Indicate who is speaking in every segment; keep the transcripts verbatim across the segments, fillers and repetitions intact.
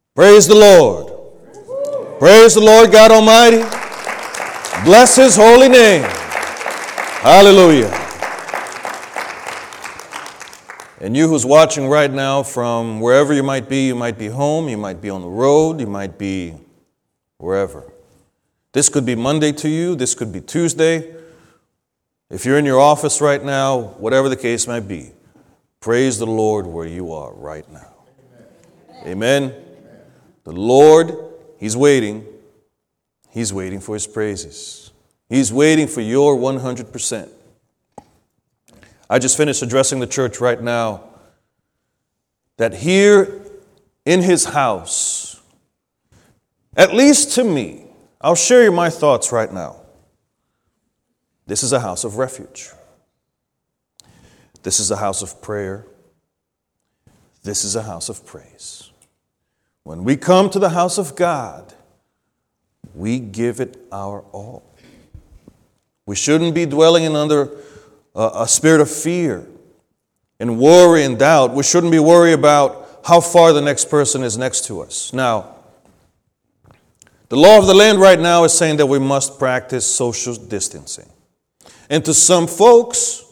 Speaker 1: Praise the Lord. Praise the Lord God Almighty. Bless His holy name. Hallelujah. And you who's watching right now from wherever you might be, you might be home, you might be on the road, you might be wherever. This could be Monday to you, this could be Tuesday. If you're in your office right now, whatever the case might be, praise the Lord where you are right now. Amen. Amen. The Lord, He's waiting. He's waiting for His praises. He's waiting for your one hundred percent. I just finished addressing the church right now that here in His house, at least to me, I'll share you my thoughts right now. This is a house of refuge. This is a house of prayer. This is a house of praise. When we come to the house of God, we give it our all. We shouldn't be dwelling in under a, a spirit of fear and worry and doubt. We shouldn't be worried about how far the next person is next to us. Now, the law of the land right now is saying that we must practice social distancing. And to some folks,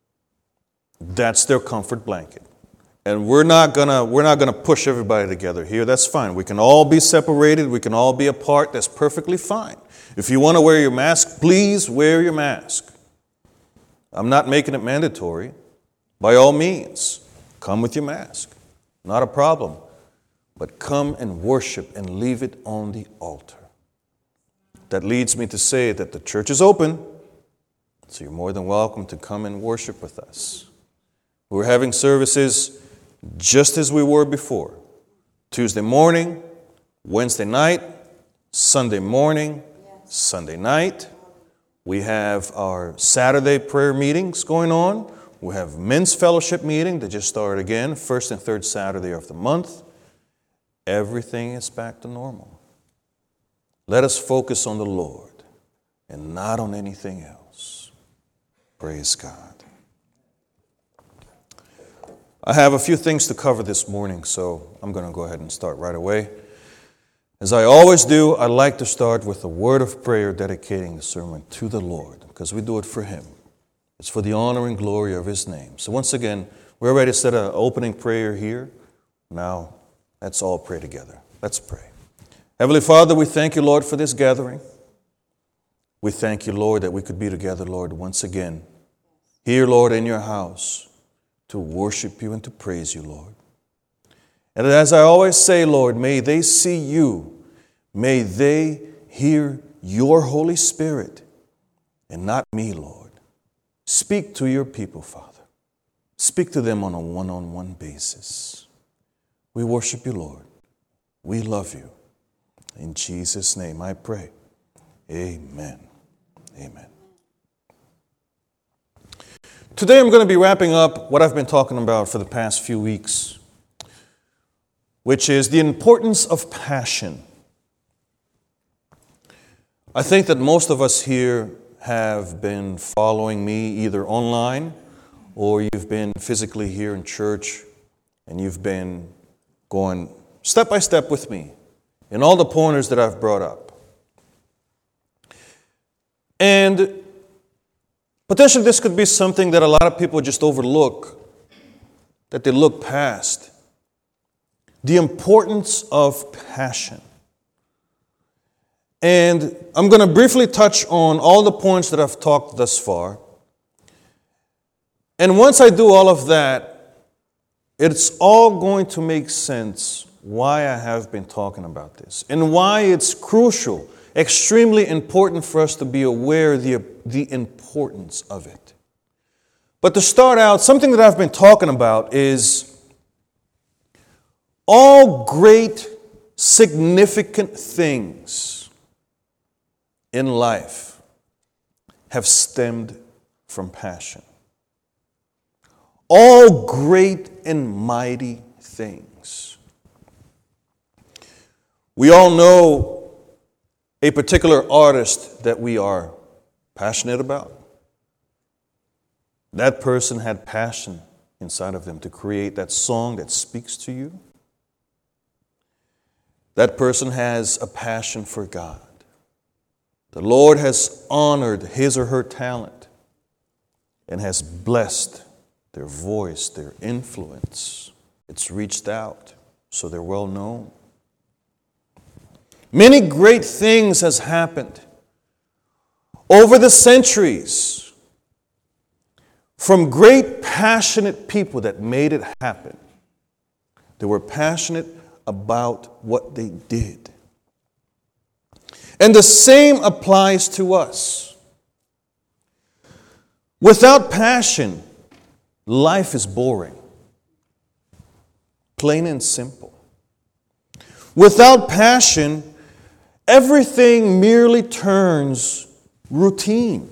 Speaker 1: that's their comfort blanket. And we're not gonna we're not gonna push everybody together here. That's fine. We can all be separated. We can all be apart. That's perfectly fine. If you want to wear your mask, please wear your mask. I'm not making it mandatory. By all means, come with your mask. Not a problem. But come and worship and leave it on the altar. That leads me to say that the church is open. So you're more than welcome to come and worship with us. We're having services just as we were before. Tuesday morning, Wednesday night, Sunday morning, Sunday night. We have our Saturday prayer meetings going on. We have men's fellowship meeting that just started again, first and third Saturday of the month. Everything is back to normal. Let us focus on the Lord and not on anything else. Praise God. I have a few things to cover this morning, so I'm going to go ahead and start right away. As I always do, I like to start with a word of prayer dedicating the sermon to the Lord, because we do it for Him. It's for the honor and glory of His name. So once again, we already said an opening prayer here. Now, let's all pray together. Let's pray. Heavenly Father, we thank You, Lord, for this gathering. We thank You, Lord, that we could be together, Lord, once again. Here, Lord, in Your house, to worship You and to praise You, Lord. And as I always say, Lord, may they see You. May they hear Your Holy Spirit and not me, Lord. Speak to Your people, Father. Speak to them on a one-on-one basis. We worship You, Lord. We love You. In Jesus' name I pray. Amen. Amen. Today I'm going to be wrapping up what I've been talking about for the past few weeks, which is the importance of passion. I think that most of us here have been following me either online or you've been physically here in church and you've been going step by step with me in all the pointers that I've brought up. And potentially this could be something that a lot of people just overlook, that they look past. The importance of passion. And I'm going to briefly touch on all the points that I've talked thus far. And once I do all of that, it's all going to make sense why I have been talking about this and why it's crucial, extremely important for us to be aware of the, the importance of it. But to start out, something that I've been talking about is all great, significant things in life have stemmed from passion. All great and mighty things. We all know a particular artist that we are passionate about. That person had passion inside of them to create that song that speaks to you. that person has a passion for God. The Lord has honored his or her talent and has blessed their voice, their influence. It's reached out, so they're well known. Many great things has happened over the centuries from great passionate people that made it happen. They were passionate about what they did. And the same applies to us. Without passion, life is boring. Plain and simple. Without passion, everything merely turns routine.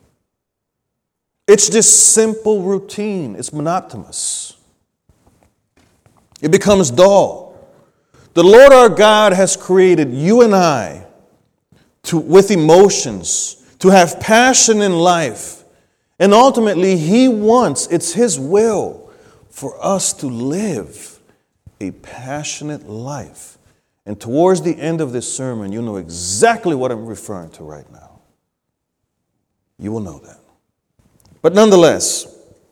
Speaker 1: It's just simple routine. It's monotonous. It becomes dull. The Lord our God has created you and I to, with emotions, to have passion in life. And ultimately, He wants, it's His will for us to live a passionate life. And towards the end of this sermon, you know exactly what I'm referring to right now. You will know that. But nonetheless,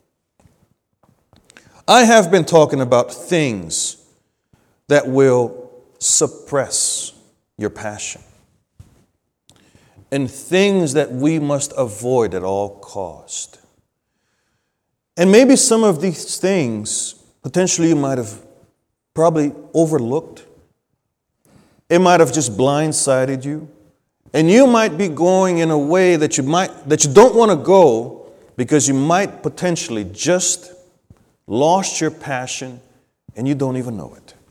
Speaker 1: I have been talking about things that will suppress your passion and things that we must avoid at all cost. And maybe some of these things, potentially you might have probably overlooked. It might have just blindsided you. And you might be going in a way that you might that you don't want to go because you might potentially just lost your passion and you don't even know it.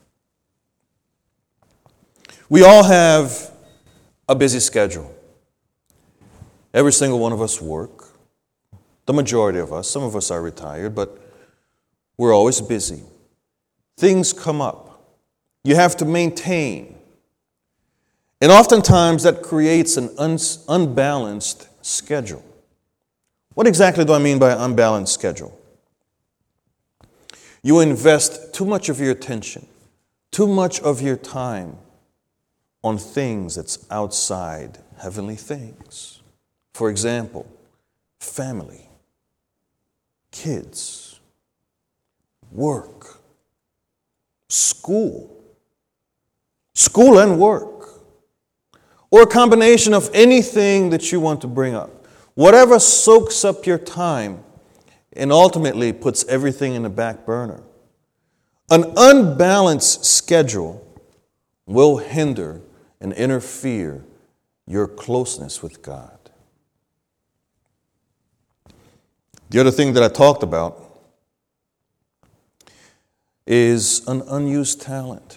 Speaker 1: We all have a busy schedule. Every single one of us work. The majority of us, some of us are retired, but we're always busy. Things come up. You have to maintain. And oftentimes that creates an un- unbalanced schedule. What exactly do I mean by unbalanced schedule? You invest too much of your attention, too much of your time on things that's outside heavenly things. For example, family, kids, work, school, school and work, or a combination of anything that you want to bring up. Whatever soaks up your time and ultimately puts everything in the back burner. An unbalanced schedule will hinder and interfere your closeness with God. The other thing that I talked about is an unused talent.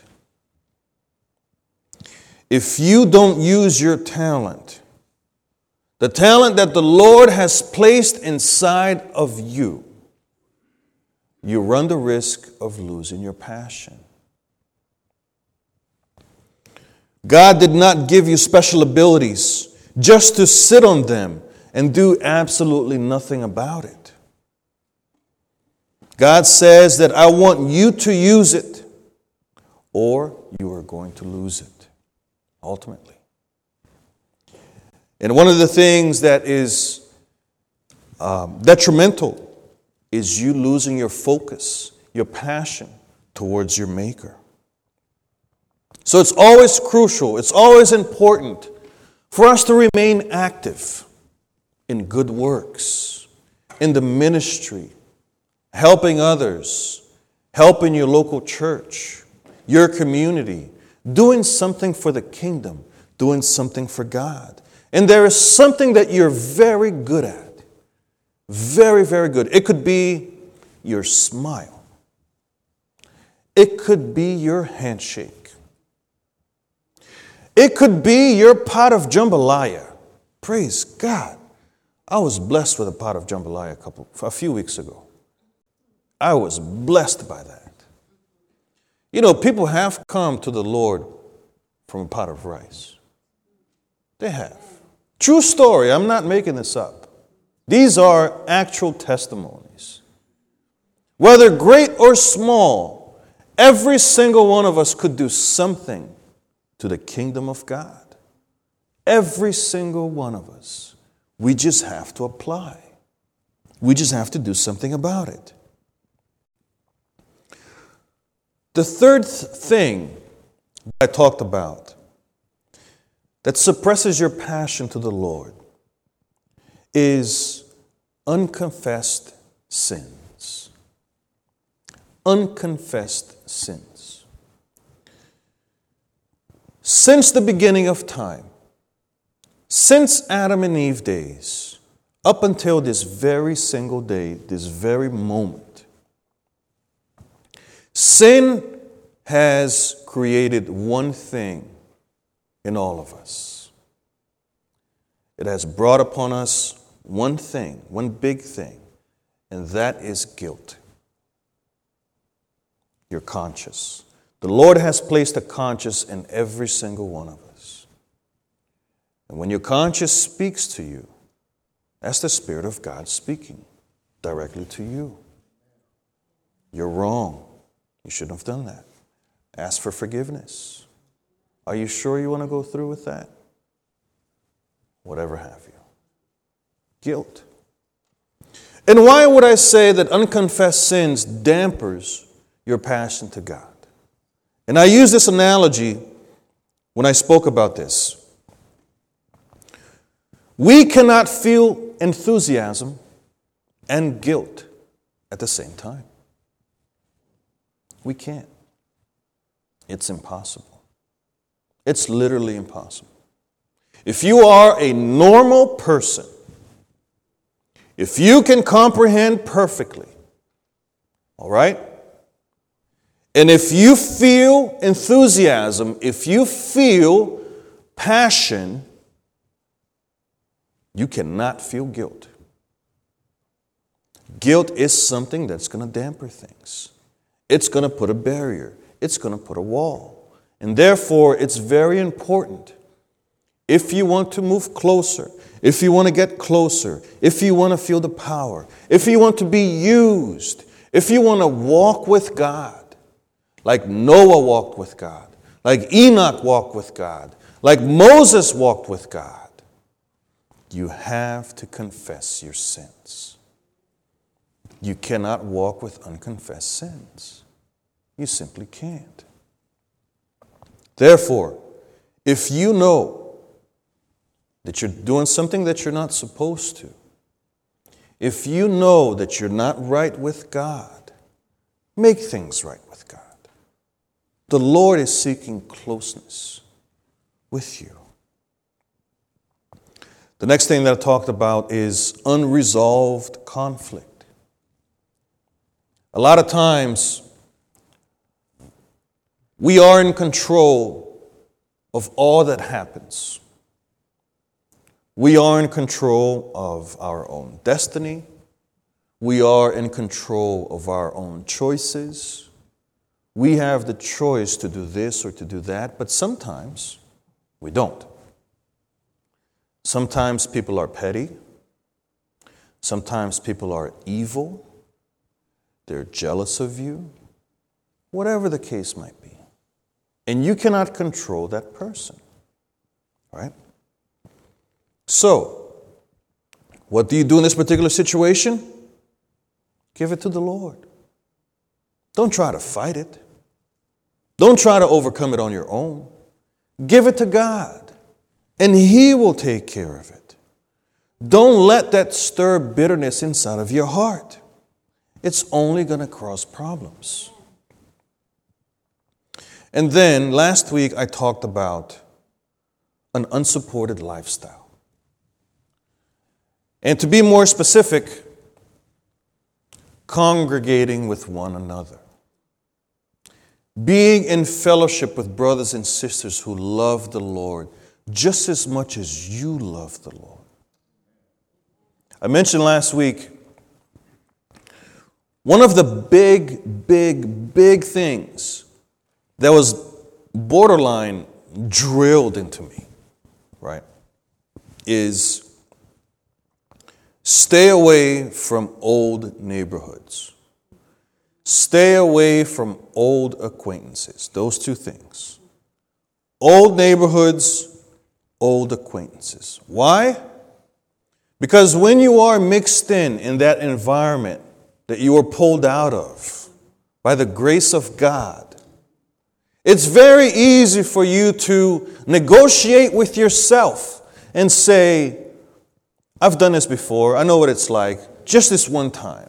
Speaker 1: If you don't use your talent, the talent that the Lord has placed inside of you, you run the risk of losing your passion. God did not give you special abilities just to sit on them and do absolutely nothing about it. God says that I want you to use it, or you are going to lose it, ultimately. And one of the things that is um, detrimental is you losing your focus, your passion towards your Maker. So it's always crucial, it's always important for us to remain active in good works, in the ministry, helping others, helping your local church, your community, doing something for the kingdom, doing something for God. And there is something that you're very good at. Very, very good. It could be your smile. It could be your handshake. It could be your pot of jambalaya. Praise God. I was blessed with a pot of jambalaya a couple, a few weeks ago. I was blessed by that. You know, people have come to the Lord from a pot of rice. They have. True story. I'm not making this up. These are actual testimonies. Whether great or small, every single one of us could do something to the kingdom of God. Every single one of us. We just have to apply. We just have to do something about it. The third thing I talked about that suppresses your passion to the Lord is unconfessed sins. Unconfessed sins. Since the beginning of time, since Adam and Eve days, up until this very single day, this very moment, sin has created one thing in all of us. It has brought upon us one thing, one big thing, and that is guilt. Your conscience. The Lord has placed a conscience in every single one of us. And when your conscience speaks to you, that's the Spirit of God speaking directly to you. You're wrong. You shouldn't have done that. Ask for forgiveness. Are you sure you want to go through with that? Whatever have you. Guilt. And why would I say that unconfessed sins dampers your passion to God? And I use this analogy when I spoke about this. We cannot feel enthusiasm and guilt at the same time. We can't. It's impossible. It's literally impossible. If you are a normal person, if you can comprehend perfectly, all right? And if you feel enthusiasm, if you feel passion, you cannot feel guilt. Guilt is something that's going to dampen things. It's going to put a barrier. It's going to put a wall. And therefore, it's very important. If you want to move closer, if you want to get closer, if you want to feel the power, if you want to be used, if you want to walk with God, like Noah walked with God, like Enoch walked with God, like Moses walked with God, you have to confess your sins. You cannot walk with unconfessed sins. You simply can't. Therefore, if you know that you're doing something that you're not supposed to, if you know that you're not right with God, make things right with God. The Lord is seeking closeness with you. The next thing that I talked about is unresolved conflict. A lot of times, we are in control of all that happens. We are in control of our own destiny. We are in control of our own choices. We have the choice to do this or to do that, but sometimes we don't. Sometimes people are petty. Sometimes people are evil. They're jealous of you. Whatever the case might be. And you cannot control that person. Right? So, what do you do in this particular situation? Give it to the Lord. Don't try to fight it. Don't try to overcome it on your own. Give it to God, and He will take care of it. Don't let that stir bitterness inside of your heart. It's only going to cause problems. And then, last week, I talked about an unsupported lifestyle. And to be more specific, congregating with one another. Being in fellowship with brothers and sisters who love the Lord just as much as you love the Lord. I mentioned last week, one of the big, big, big things that was borderline drilled into me, right, is stay away from old neighborhoods. Stay away from old acquaintances. Those two things. old neighborhoods, old acquaintances. Why? Because when you are mixed in in that environment that you are pulled out of by the grace of God, it's very easy for you to negotiate with yourself and say, I've done this before. I know what it's like. Just this one time.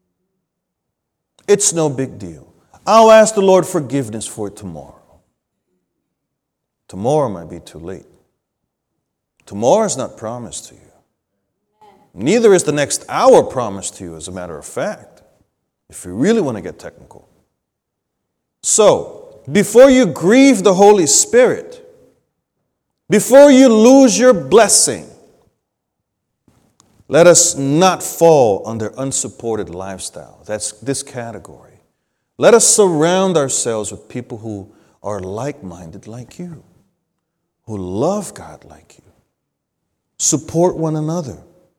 Speaker 1: It's no big deal. I'll ask the Lord forgiveness for it tomorrow. Tomorrow might be too late. Tomorrow is not promised to you. Neither is the next hour promised to you, as a matter of fact, if you really want to get technical. So, before you grieve the Holy Spirit, before you lose your blessing, let us not fall under unsupported lifestyle. That's this category. Let us surround ourselves with people who are like-minded like you, who love God like you. Support one another.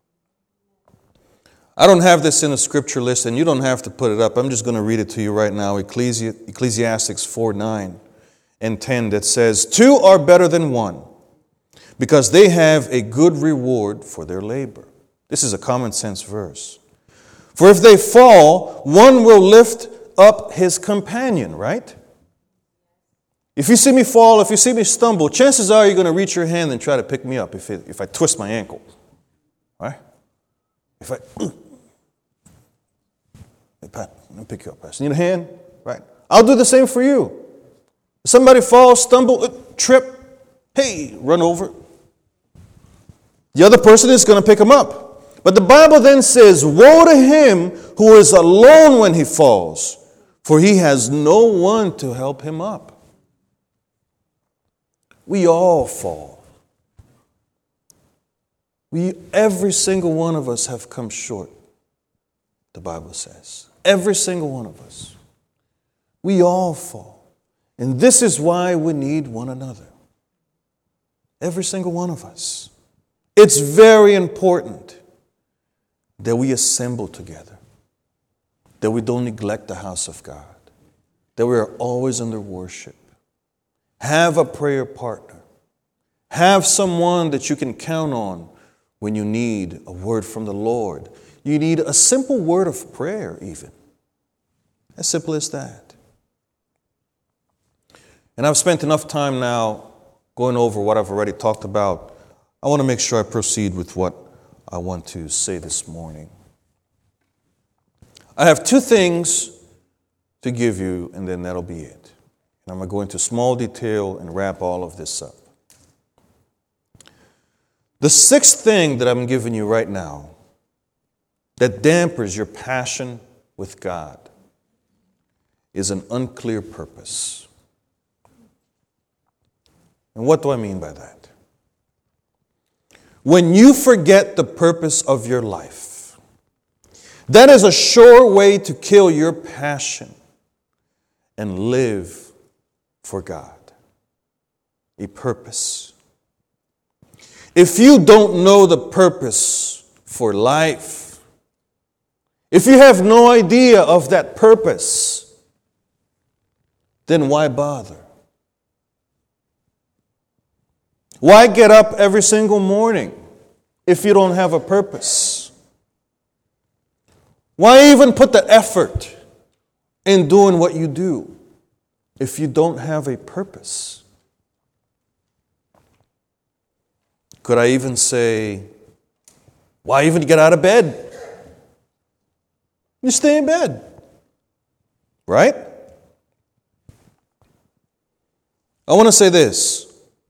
Speaker 1: I don't have this in a scripture list, and you don't have to put it up. I'm just going to read it to you right now. Ecclesi- Ecclesiastes four, nine and ten, that says, two are better than one, because they have a good reward for their labor. This is a common sense verse. For if they fall, one will lift up his companion, right? If you see me fall, if you see me stumble, chances are you're going to reach your hand and try to pick me up if, it, if I twist my ankle. Right? If I... Hey, Pat, let me pick you up, Pastor. Need a hand? Right. I'll do the same for you. If somebody falls, stumble, trip, hey, run over. The other person is going to pick him up. But the Bible then says, woe to him who is alone when he falls, for he has no one to help him up. We all fall. We, every single one of us have come short, the Bible says. Every single one of us. We all fall. And this is why we need one another. Every single one of us. It's very important that we assemble together, that we don't neglect the house of God, that we are always under worship. Have a prayer partner. Have someone that you can count on when you need a word from the Lord. You need a simple word of prayer even. As simple as that. And I've spent enough time now going over what I've already talked about. I want to make sure I proceed with what I want to say this morning. I have two things to give you, and then that'll be it. And I'm going to go into small detail and wrap all of this up. The sixth thing that I'm giving you right now that dampers your passion with God is an unclear purpose. And what do I mean by that? When you forget the purpose of your life, that is a sure way to kill your passion and live for God. A purpose. If you don't know the purpose for life, if you have no idea of that purpose, then why bother? Why get up every single morning if you don't have a purpose? Why even put the effort in doing what you do if you don't have a purpose? Could I even say, why even get out of bed? You stay in bed, right? I want to say this.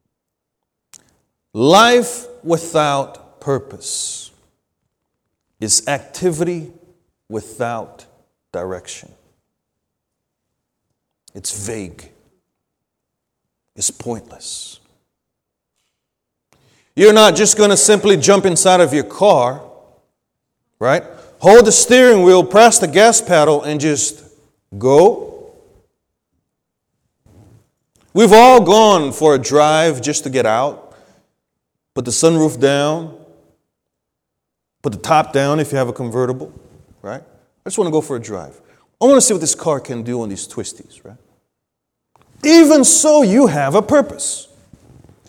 Speaker 1: Life without purpose is activity without direction. It's vague. It's pointless. You're not just going to simply jump inside of your car, right? Hold the steering wheel, press the gas pedal, and just go. We've all gone for a drive just to get out. Put the sunroof down. Put the top down if you have a convertible, right? I just want to go for a drive. I want to see what this car can do on these twisties, right? Even so, you have a purpose.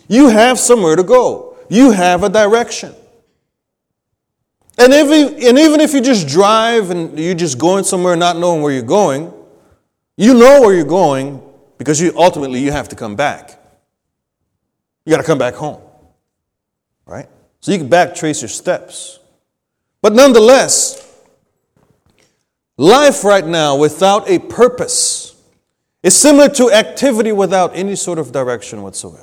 Speaker 1: You have somewhere to go. You have a direction. And even, and even if you just drive and you're just going somewhere not knowing where you're going, you know where you're going because you ultimately you have to come back. You got to come back home. Right? So you can backtrace your steps. But nonetheless, life right now without a purpose is similar to activity without any sort of direction whatsoever.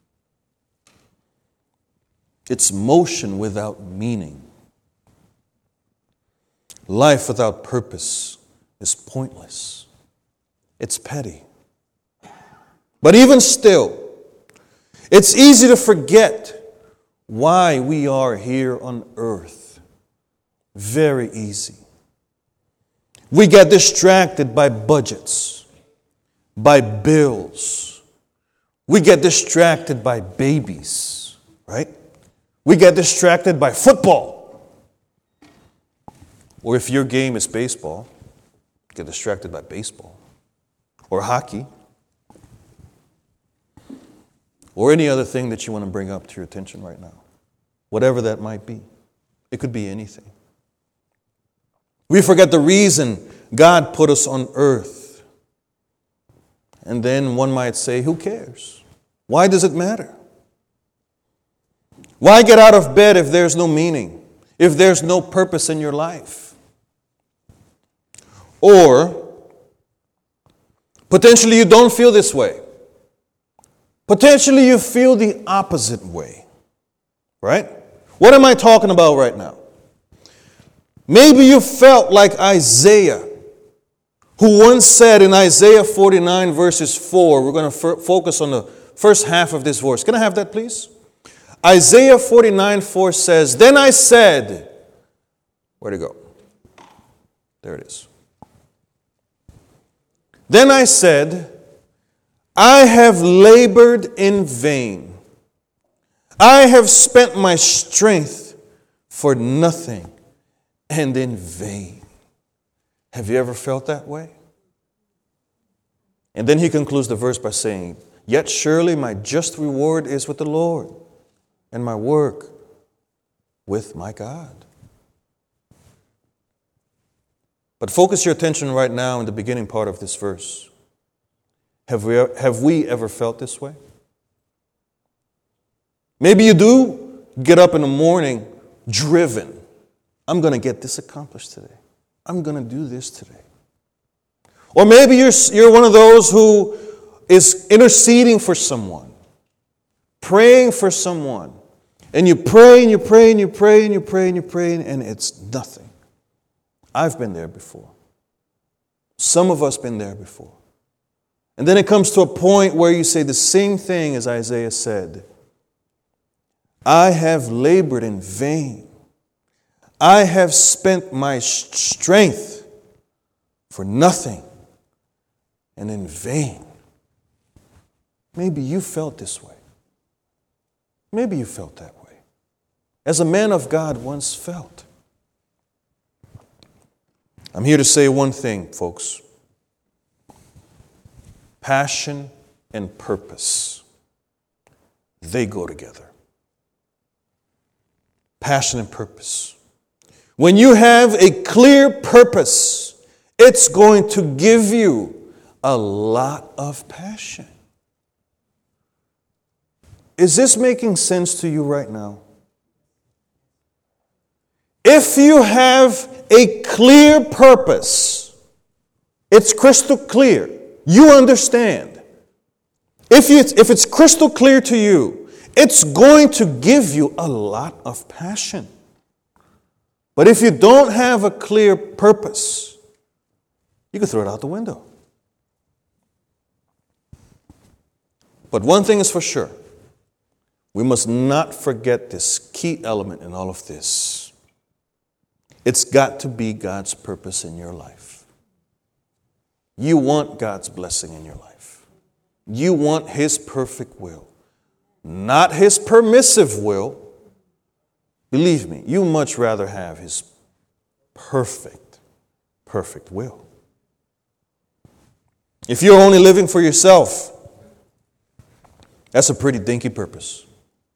Speaker 1: It's motion without meaning. Life without purpose is pointless. It's petty. But even still, it's easy to forget why we are here on earth. Very easy. We get distracted by budgets, by bills. We get distracted by babies, right? We get distracted by football. Or if your game is baseball, get distracted by baseball. Or hockey. Or any other thing that you want to bring up to your attention right now. Whatever that might be. It could be anything. We forget the reason God put us on earth. And then one might say, who cares? Why does it matter? Why get out of bed if there's no meaning? If there's no purpose in your life? Or, potentially you don't feel this way. Potentially you feel the opposite way. Right? What am I talking about right now? Maybe you felt like Isaiah, who once said in Isaiah forty-nine verses four, we're going to f- focus on the first half of this verse. Can I have that, please? Isaiah forty-nine four says, then I said, where'd it go? There it is. Then I said, I have labored in vain. I have spent my strength for nothing and in vain. Have you ever felt that way? And then he concludes the verse by saying, yet surely my just reward is with the Lord, and my work with my God. But focus your attention right now in the beginning part of this verse. Have we, have we ever felt this way? Maybe you do get up in the morning driven. I'm going to get this accomplished today. I'm going to do this today. Or maybe you're, you're one of those who is interceding for someone, praying for someone. And you pray and you pray and you pray and you pray and you pray and it's nothing. I've been there before. Some of us been there before. And then it comes to a point where you say the same thing as Isaiah said. I have labored in vain. I have spent my strength for nothing and in vain. Maybe you felt this way. Maybe you felt that way. As a man of God once felt. I'm here to say one thing, folks. Passion and purpose, they go together. Passion and purpose. When you have a clear purpose, it's going to give you a lot of passion. Is this making sense to you right now? If you have a clear purpose, it's crystal clear. You understand. If, you, if it's crystal clear to you, it's going to give you a lot of passion. But if you don't have a clear purpose, you can throw it out the window. But one thing is for sure. We must not forget this key element in all of this. It's got to be God's purpose in your life. You want God's blessing in your life. You want His perfect will, not His permissive will. Believe me, you much rather have His perfect, perfect will. If you're only living for yourself, That's a pretty dinky purpose.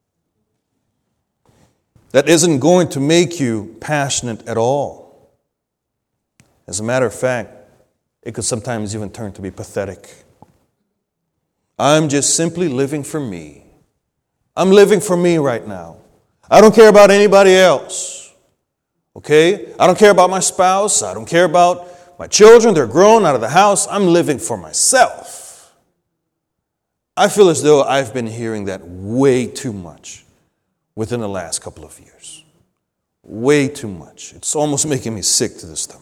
Speaker 1: That isn't going to make you passionate at all. As a matter of fact, it could sometimes even turn to be pathetic. I'm just simply living for me. I'm living for me right now. I don't care about anybody else. Okay? I don't care about my spouse. I don't care about my children. They're grown out of the house. I'm living for myself. I feel as though I've been hearing that way too much within the last couple of years. Way too much. It's almost making me sick to the stomach.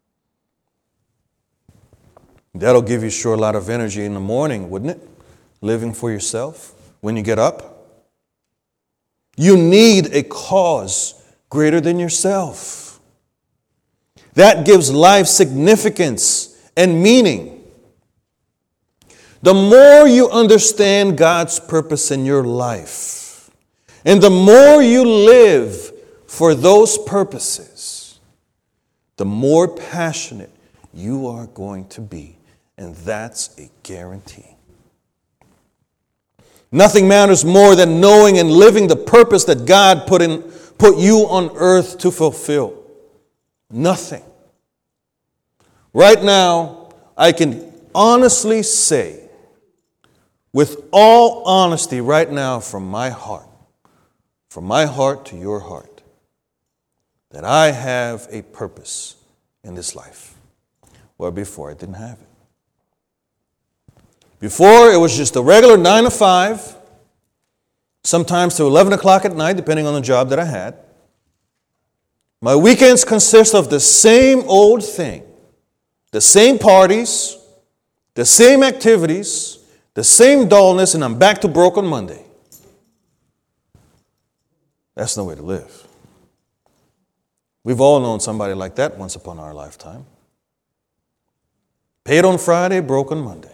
Speaker 1: That'll give you sure a lot of energy in the morning, wouldn't it? Living for yourself when you get up. You need a cause greater than yourself. That gives life significance and meaning. The more you understand God's purpose in your life, and the more you live for those purposes, the more passionate you are going to be. And that's a guarantee. Nothing matters more than knowing and living the purpose that God put in, put you on earth to fulfill. Nothing. Right now, I can honestly say, with all honesty right now from my heart, from my heart to your heart, that I have a purpose in this life. Well, before I didn't have it. Before, it was just a regular nine to five, sometimes to eleven o'clock at night, depending on the job that I had. My weekends consist of the same old thing, the same parties, the same activities, the same dullness, and I'm back to broke on Monday. That's no way to live. We've all known somebody like that once upon our lifetime. Paid on Friday, broke on Monday.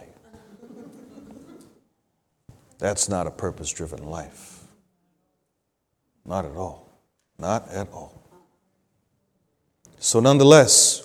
Speaker 1: That's not a purpose-driven life. Not at all. Not at all. So nonetheless,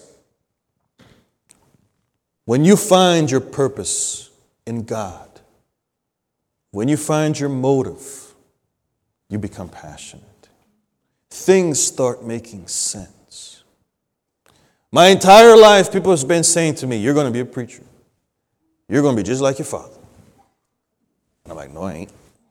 Speaker 1: when you find your purpose in God, when you find your motive, you become passionate. Things start making sense. My entire life, people have been saying to me, you're going to be a preacher. You're going to be just like your father. And I'm like, no, I ain't.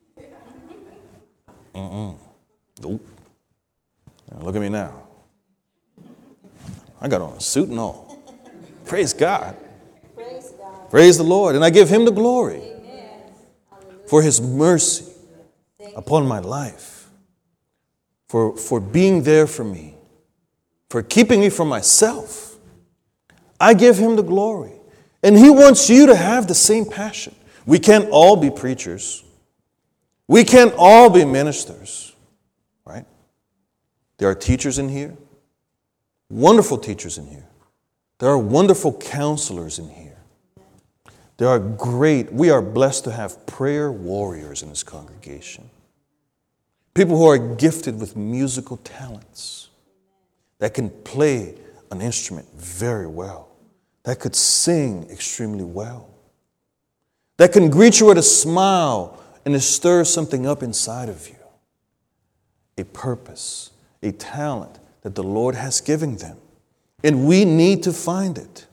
Speaker 1: Mm-mm. Nope. Now look at me now. I got on a suit and all. Praise God.
Speaker 2: Praise God.
Speaker 1: Praise the Lord. And I give Him the glory.
Speaker 2: Amen.
Speaker 1: For His mercy upon my life. For, for being there for me. For keeping me from myself. I give Him the glory. And He wants you to have the same passion. We can't all be preachers. We can't all be ministers, right? There are teachers in here, wonderful teachers in here. There are wonderful counselors in here. There are great, we are blessed to have prayer warriors in this congregation. People who are gifted with musical talents, that can play an instrument very well, that could sing extremely well, that can greet you with a smile and it stirs something up inside of you. A purpose, a talent that the Lord has given them. And we need to find it.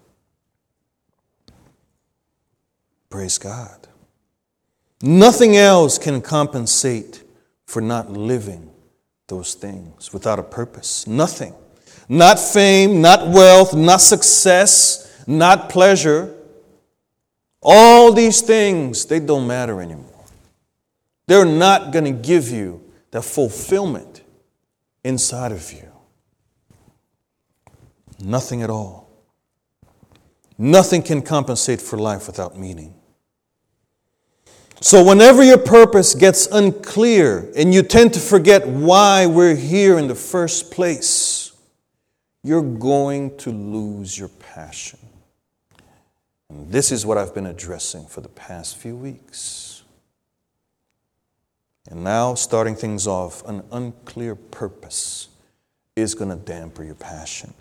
Speaker 1: Praise God. Nothing else can compensate for not living those things without a purpose. Nothing. Not fame, not wealth, not success, not pleasure. All these things, they don't matter anymore. They're not going to give you the fulfillment inside of you. Nothing at all. Nothing can compensate for life without meaning. So whenever your purpose gets unclear and you tend to forget why we're here in the first place, you're going to lose your passion. And this is what I've been addressing for the past few weeks. And now, starting things off, an unclear purpose is going to dampen your passion.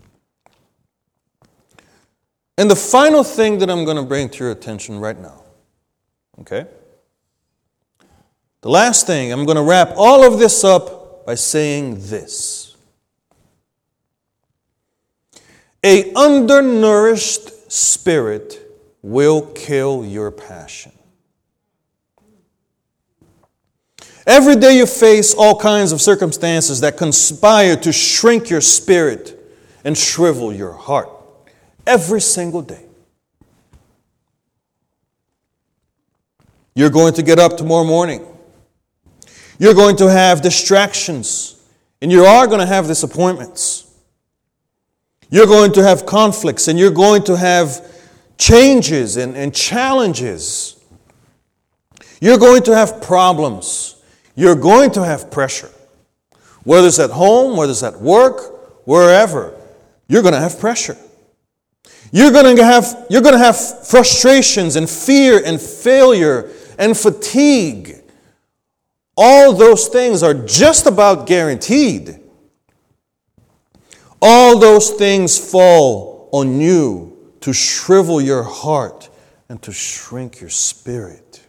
Speaker 1: And the final thing that I'm going to bring to your attention right now, okay? The last thing, I'm going to wrap all of this up by saying this. A undernourished spirit will kill your passion. Every day you face all kinds of circumstances that conspire to shrink your spirit and shrivel your heart. Every single day. You're going to get up tomorrow morning. You're going to have distractions. And you are going to have disappointments. You're going to have conflicts. And you're going to have changes and, and challenges. You're going to have problems. You're going to have pressure. Whether it's at home, whether it's at work, wherever, you're going to have pressure. You're going to have, you're going to have frustrations and fear and failure and fatigue. All those things are just about guaranteed. All those things fall on you to shrivel your heart and to shrink your spirit.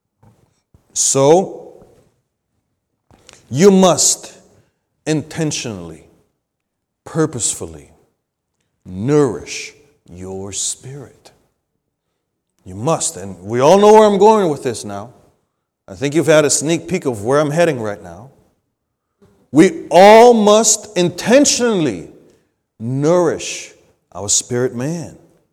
Speaker 1: So, you must intentionally, purposefully nourish your spirit. You must. And we all know where I'm going with this now. I think you've had a sneak peek of where I'm heading right now. We all must intentionally nourish our spirit man.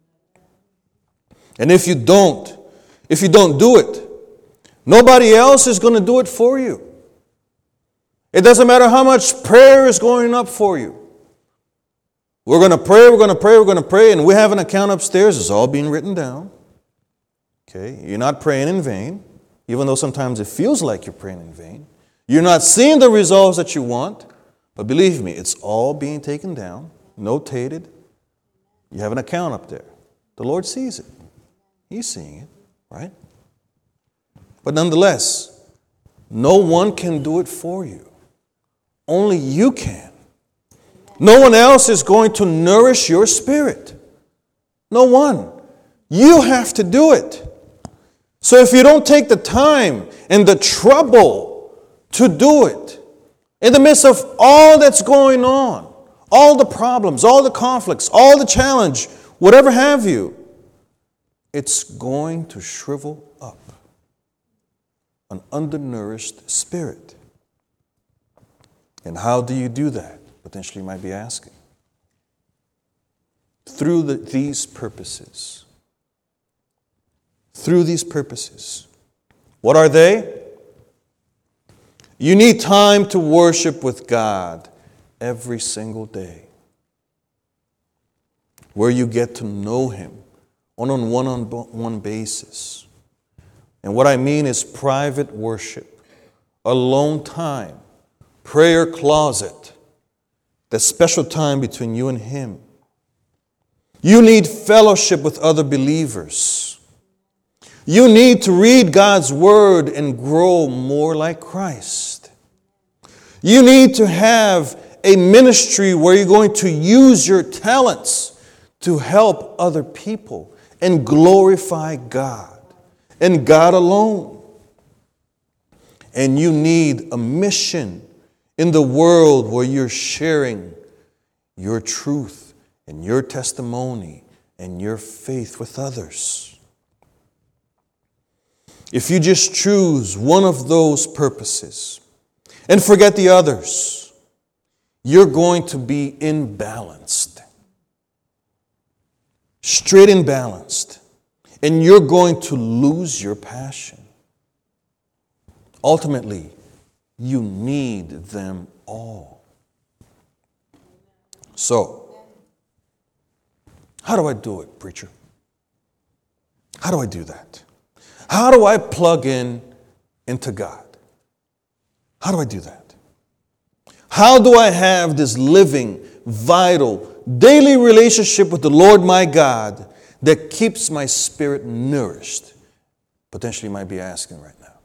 Speaker 1: And if you don't, if you don't do it, nobody else is going to do it for you. It doesn't matter how much prayer is going up for you. We're going to pray, we're going to pray, we're going to pray, and we have an account upstairs. It's all being written down. Okay? You're not praying in vain, even though sometimes it feels like you're praying in vain. You're not seeing the results that you want, but believe me, it's all being taken down, notated. You have an account up there. The Lord sees it. He's seeing it, right? But nonetheless, no one can do it for you. Only you can. No one else is going to nourish your spirit. No one. You have to do it. So if you don't take the time and the trouble to do it, in the midst of all that's going on, all the problems, all the conflicts, all the challenge, whatever have you, it's going to shrivel up an undernourished spirit. And how do you do that? Potentially you might be asking. Through the, these purposes. Through these purposes. What are they? You need time to worship with God every single day, where you get to know Him on a one-on-one basis. And what I mean is private worship, alone time, prayer closet, that special time between you and Him. You need fellowship with other believers. You need to read God's Word and grow more like Christ. You need to have a ministry where you're going to use your talents to help other people and glorify God and God alone. And you need a mission in the world where you're sharing your truth and your testimony and your faith with others. If you just choose one of those purposes and forget the others, you're going to be imbalanced. Straight imbalanced. And you're going to lose your passion. Ultimately, you need them all. So, how do I do it, preacher? How do I do that? How do I plug in into God? How do I do that? How do I have this living, vital, daily relationship with the Lord my God that keeps my spirit nourished? Potentially you might be asking right now.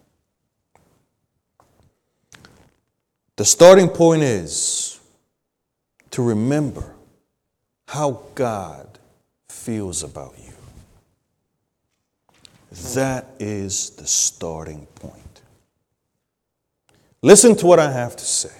Speaker 1: The starting point is to remember how God feels about you. That is the starting point. Listen to what I have to say.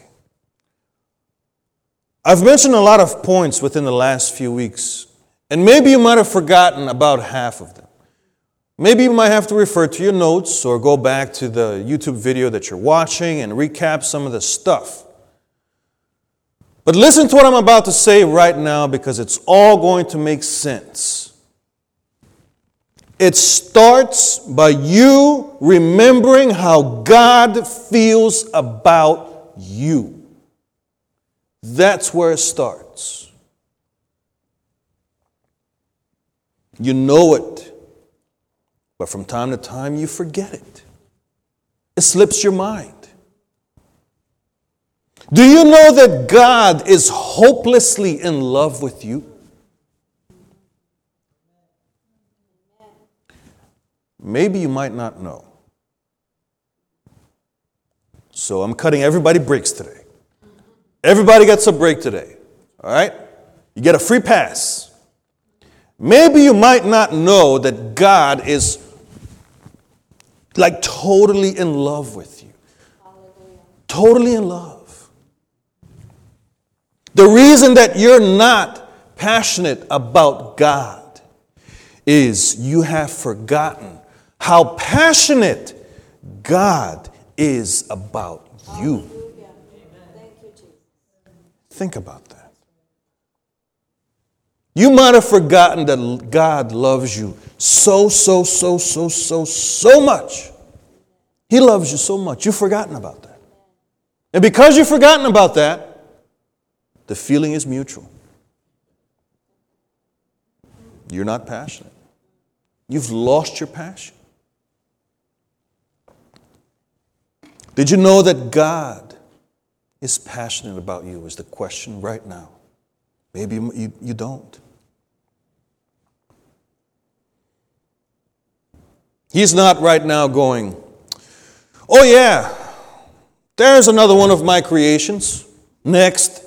Speaker 1: I've mentioned a lot of points within the last few weeks, and maybe you might have forgotten about half of them. Maybe you might have to refer to your notes or go back to the YouTube video that you're watching and recap some of the stuff. But listen to what I'm about to say right now, because it's all going to make sense. It starts by you remembering how God feels about you. That's where it starts. You know it, but from time to time you forget it. It slips your mind. Do you know that God is hopelessly in love with you? Maybe you might not know. So I'm cutting everybody breaks today. Everybody gets a break today. All right? You get a free pass. Maybe you might not know that God is like totally in love with you. Totally in love. The reason that you're not passionate about God is you have forgotten how passionate God is about you. Think about that. You might have forgotten that God loves you so, so, so, so, so, so much. He loves you so much. You've forgotten about that. And because you've forgotten about that, the feeling is mutual. You're not passionate. You've lost your passion. Did you know that God is passionate about you is the question right now. Maybe you, you, you don't. He's not right now going, oh yeah, there's another one of my creations. Next.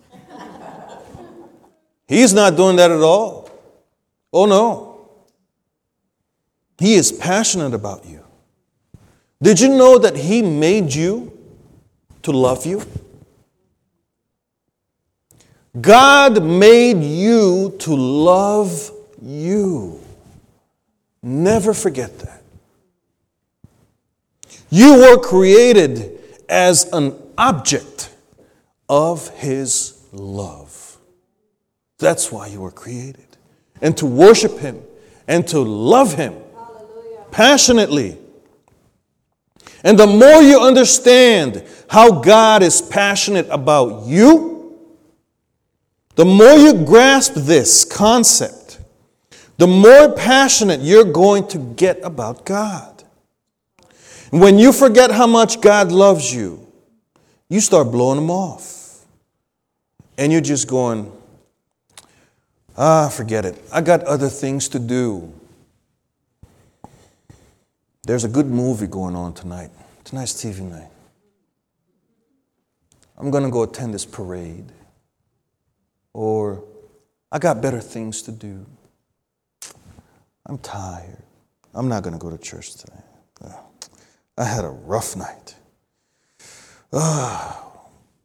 Speaker 1: He's not doing that at all. Oh no. He is passionate about you. Did you know that He made you to love you? God made you to love you. Never forget that. You were created as an object of His love. That's why you were created. And to worship Him and to love Him passionately. And the more you understand how God is passionate about you, the more you grasp this concept, the more passionate you're going to get about God. And when you forget how much God loves you, you start blowing Him off. And you're just going, ah, forget it. I got other things to do. There's a good movie going on tonight. Tonight's T V night. I'm going to go attend this parade. Or, I got better things to do. I'm tired. I'm not going to go to church today. Oh, I had a rough night. Oh.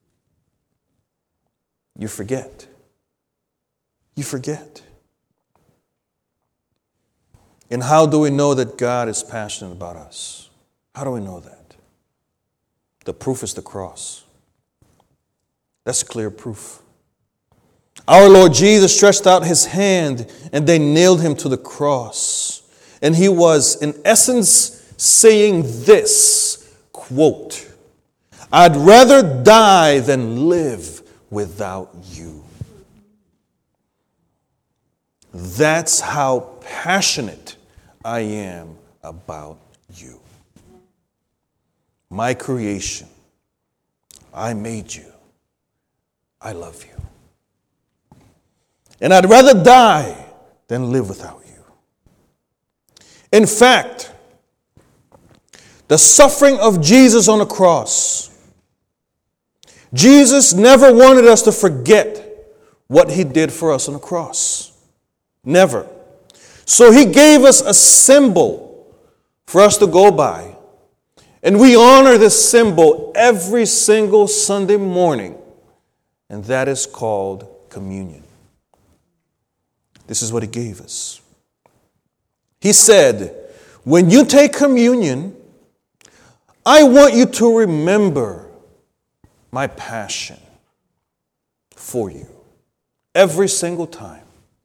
Speaker 1: You forget. You forget. And how do we know that God is passionate about us? How do we know that? The proof is the cross. That's clear proof. Our Lord Jesus stretched out His hand and they nailed Him to the cross. And He was, in essence, saying this, quote, I'd rather die than live without you. That's how passionate I am about you. My creation. I made you. I love you. And I'd rather die than live without you. In fact, the suffering of Jesus on the cross, Jesus never wanted us to forget what He did for us on the cross. Never. So He gave us a symbol for us to go by. And we honor this symbol every single Sunday morning, and that is called communion. This is what he gave us. He said, when you take communion, I want you to remember my passion for you every single time.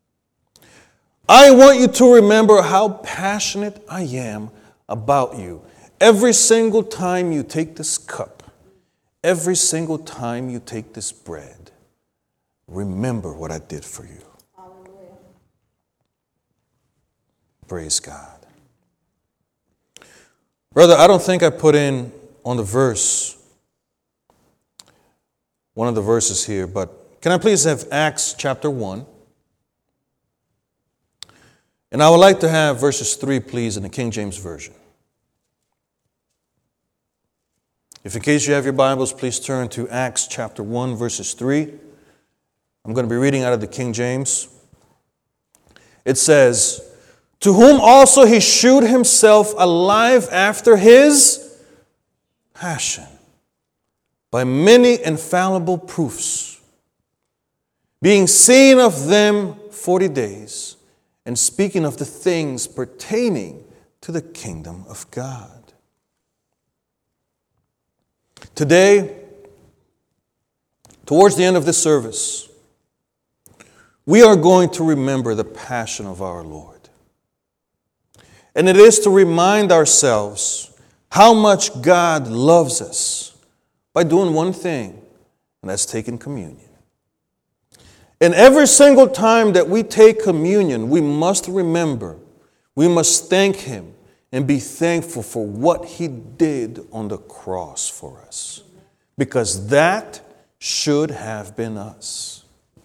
Speaker 1: I want you to remember how passionate I am about you every single time you take this cup, every single time you take this bread. Remember what I did for you. Hallelujah. Praise God. Brother, I don't think I put in on the verse, one of the verses here, but can I please have Acts chapter one? And I would like to have verses three, please, in the King James Version. If in case you have your Bibles, please turn to Acts chapter one, verses three. I'm going to be reading out of the King James. It says, to whom also he shewed himself alive after his passion, by many infallible proofs, being seen of them forty days, and speaking of the things pertaining to the kingdom of God. Today, towards the end of this service, we are going to remember the passion of our Lord. And it is to remind ourselves how much God loves us by doing one thing, and that's taking communion. And every single time that we take communion, we must remember, we must thank Him and be thankful for what He did on the cross for us. Because that should have been us.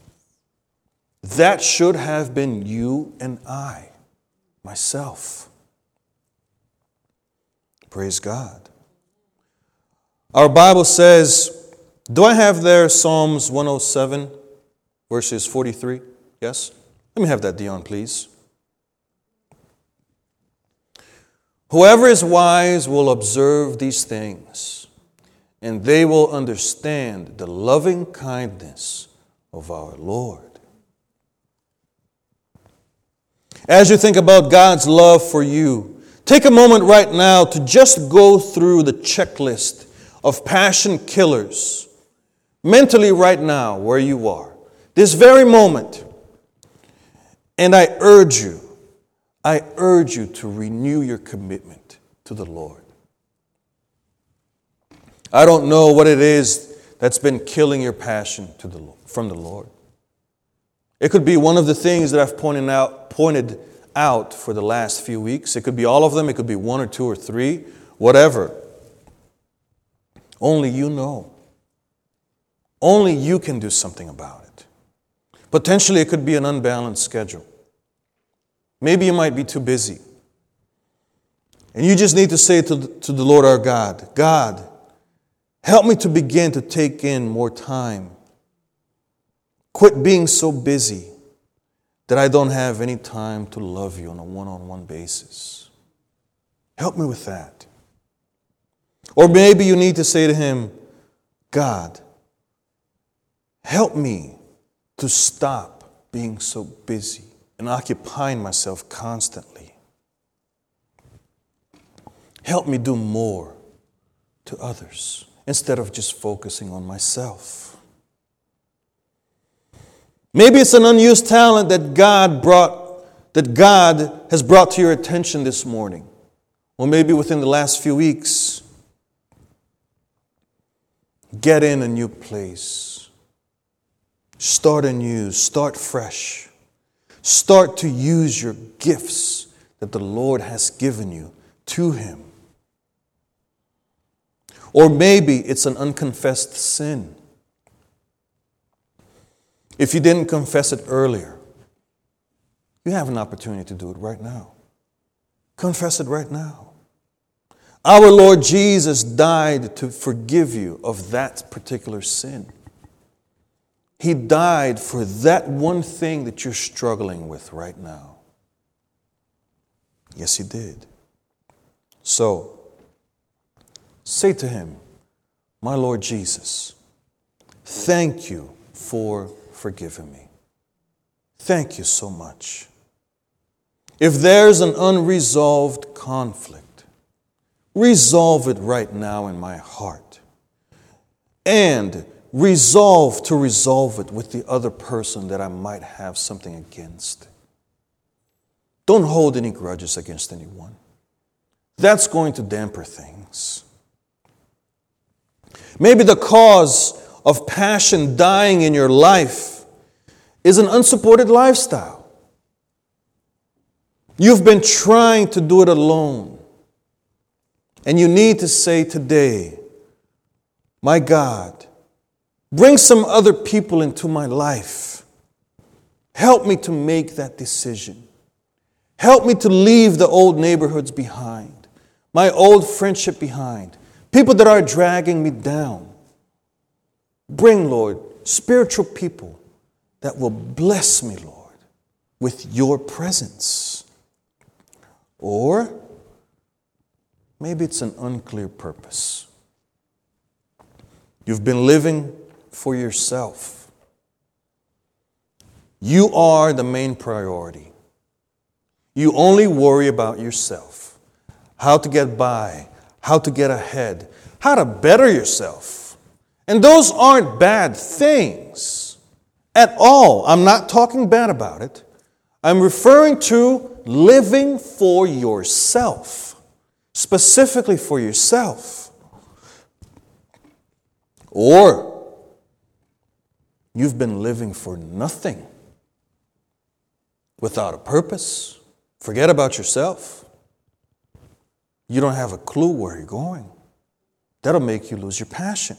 Speaker 1: That should have been you and I, myself. Praise God. Our Bible says, do I have there Psalms one oh seven, verses forty-three? Yes? Let me have that, Dion, please. Whoever is wise will observe these things, and they will understand the loving kindness of our Lord. As you think about God's love for you, take a moment right now to just go through the checklist of passion killers mentally right now where you are, this very moment. And I urge you, I urge you to renew your commitment to the Lord. I don't know what it is that's been killing your passion to the from the Lord. It could be one of the things that I've pointed out, pointed out for the last few weeks. It could be all of them. It could be one or two or three, whatever. Only you know. Only you can do something about it. Potentially, it could be an unbalanced schedule. Maybe you might be too busy. And you just need to say to the, to the Lord our God, God, help me to begin to take in more time. Quit being so busy that I don't have any time to love you on a one-on-one basis. Help me with that. Or maybe you need to say to Him, God, help me to stop being so busy and occupying myself constantly. Help me do more to others instead of just focusing on myself. Maybe it's an unused talent that God brought, that God has brought to your attention this morning, or maybe within the last few weeks. Get in a new place. Start anew. Start fresh. Start to use your gifts that the Lord has given you to Him. Or maybe it's an unconfessed sin. If you didn't confess it earlier, you have an opportunity to do it right now. Confess it right now. Our Lord Jesus died to forgive you of that particular sin. He died for that one thing that you're struggling with right now. Yes, He did. So, Say to Him, my Lord Jesus, thank you for forgiving me. Thank you so much. If there's an unresolved conflict, resolve it right now in my heart. And resolve to resolve it with the other person that I might have something against. Don't hold any grudges against anyone. That's going to dampen things. Maybe the cause of passion dying in your life is an unsupported lifestyle. You've been trying to do it alone. And you need to say today, my God, bring some other people into my life. Help me to make that decision. Help me to leave the old neighborhoods behind, my old friendship behind, people that are dragging me down. Bring, Lord, spiritual people that will bless me, Lord, with your presence. Or maybe it's an unclear purpose. You've been living for yourself. You are the main priority. You only worry about yourself, how to get by, how to get ahead, how to better yourself. And those aren't bad things at all. I'm not talking bad about it. I'm referring to living for yourself, specifically for yourself. Or you've been living for nothing, without a purpose. Forget about yourself. You don't have a clue where you're going. That'll make you lose your passion.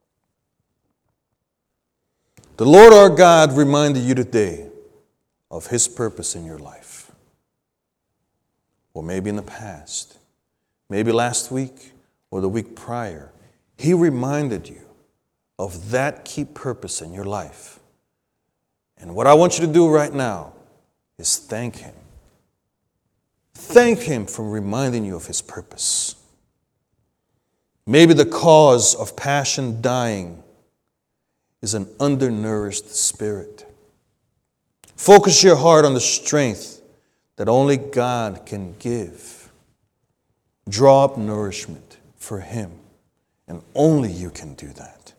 Speaker 1: The Lord our God reminded you today of His purpose in your life. Or maybe in the past, maybe last week or the week prior, He reminded you of that key purpose in your life. And what I want you to do right now is thank Him. Thank Him for reminding you of His purpose. Maybe the cause of passion dying is an undernourished spirit. Focus your heart on the strength that only God can give. Draw up nourishment for Him, and only you can do that.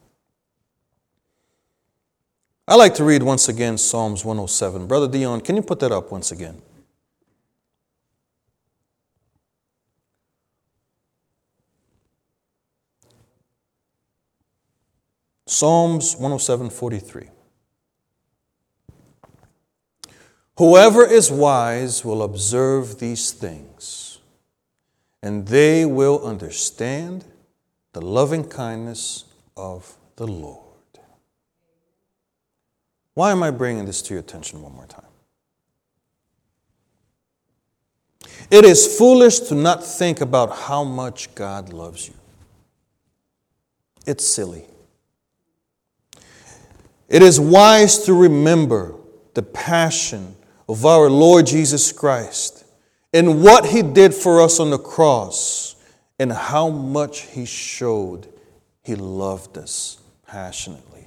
Speaker 1: I like to read once again Psalms one oh seven. Brother Dion, can you put that up once again? Psalms one oh seven, forty-three. Whoever is wise will observe these things, and they will understand the loving kindness of the Lord. Why am I bringing this to your attention one more time? It is foolish to not think about how much God loves you. It's silly. It is wise to remember the passion of our Lord Jesus Christ and what He did for us on the cross and how much He showed He loved us passionately.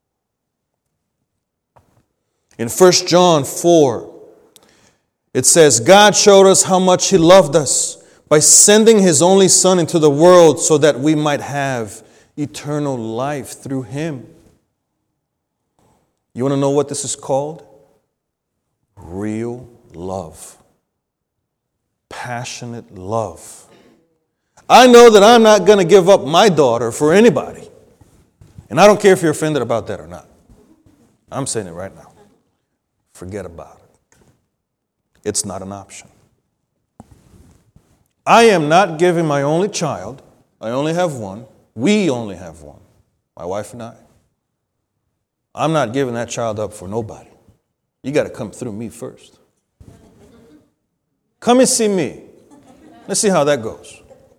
Speaker 1: In First John four, it says, God showed us how much He loved us by sending His only Son into the world so that we might have eternal life through Him. You want to know what this is called? Real love. Passionate love. I know that I'm not going to give up my daughter for anybody. And I don't care if you're offended about that or not. I'm saying it right now. Forget about it. It's not an option. I am not giving my only child, I only have one, we only have one, my wife and I. I'm not giving that child up for nobody. You got to come through me first. Come and see me. Let's see how that goes.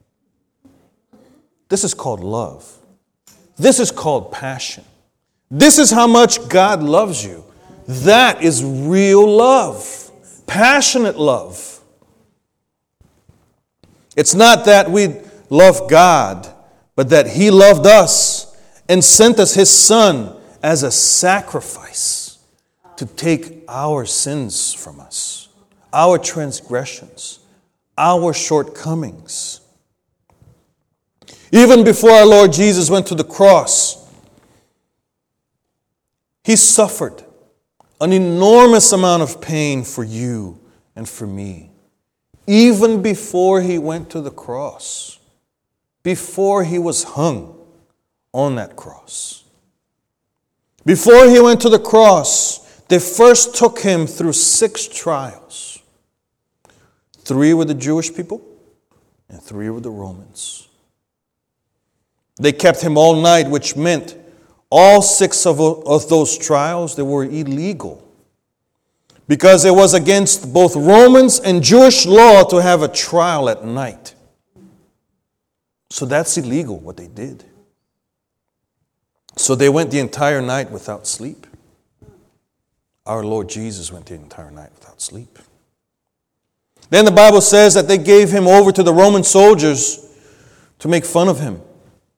Speaker 1: This is called love. This is called passion. This is how much God loves you. That is real love. Passionate love. It's not that we love God but that He loved us and sent us His Son as a sacrifice to take our sins from us, our transgressions, our shortcomings. Even before our Lord Jesus went to the cross, He suffered an enormous amount of pain for you and for me. Even before He went to the cross, before He was hung on that cross. Before He went to the cross, they first took Him through six trials. Three with the Jewish people and three with the Romans. They kept Him all night, which meant all six of, of those trials, they were illegal. Because it was against both Romans and Jewish law to have a trial at night. So that's illegal, what they did. So they went the entire night without sleep. Our Lord Jesus went the entire night without sleep. Then the Bible says that they gave Him over to the Roman soldiers to make fun of Him.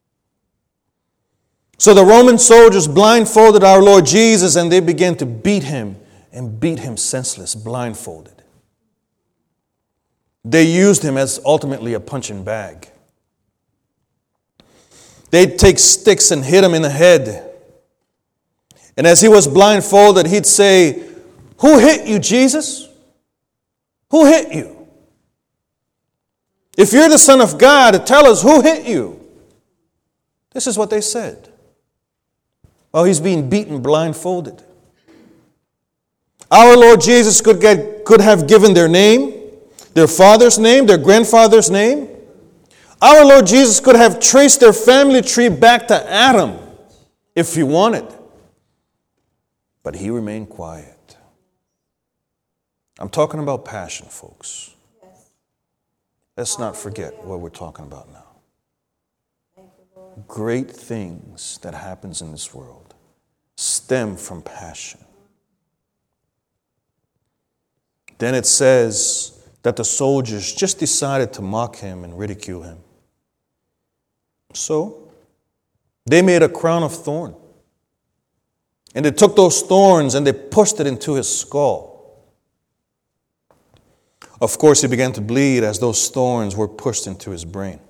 Speaker 1: So the Roman soldiers blindfolded our Lord Jesus and they began to beat Him and beat Him senseless, blindfolded. They used Him as ultimately a punching bag. They'd take sticks and hit Him in the head. And as He was blindfolded, He'd say, "Who hit you, Jesus? Who hit you? If you're the Son of God, tell us who hit you." This is what they said. Oh, He's being beaten blindfolded. Our Lord Jesus could get, could have given their name, their father's name, their grandfather's name. Our Lord Jesus could have traced their family tree back to Adam if He wanted. But He remained quiet. I'm talking about passion, folks. Let's not forget what we're talking about now. Great things that happens in this world stem from passion. Then it says that the soldiers just decided to mock Him and ridicule Him. So they made a crown of thorn. And they took those thorns and they pushed it into His skull. Of course, He began to bleed as those thorns were pushed into His brain.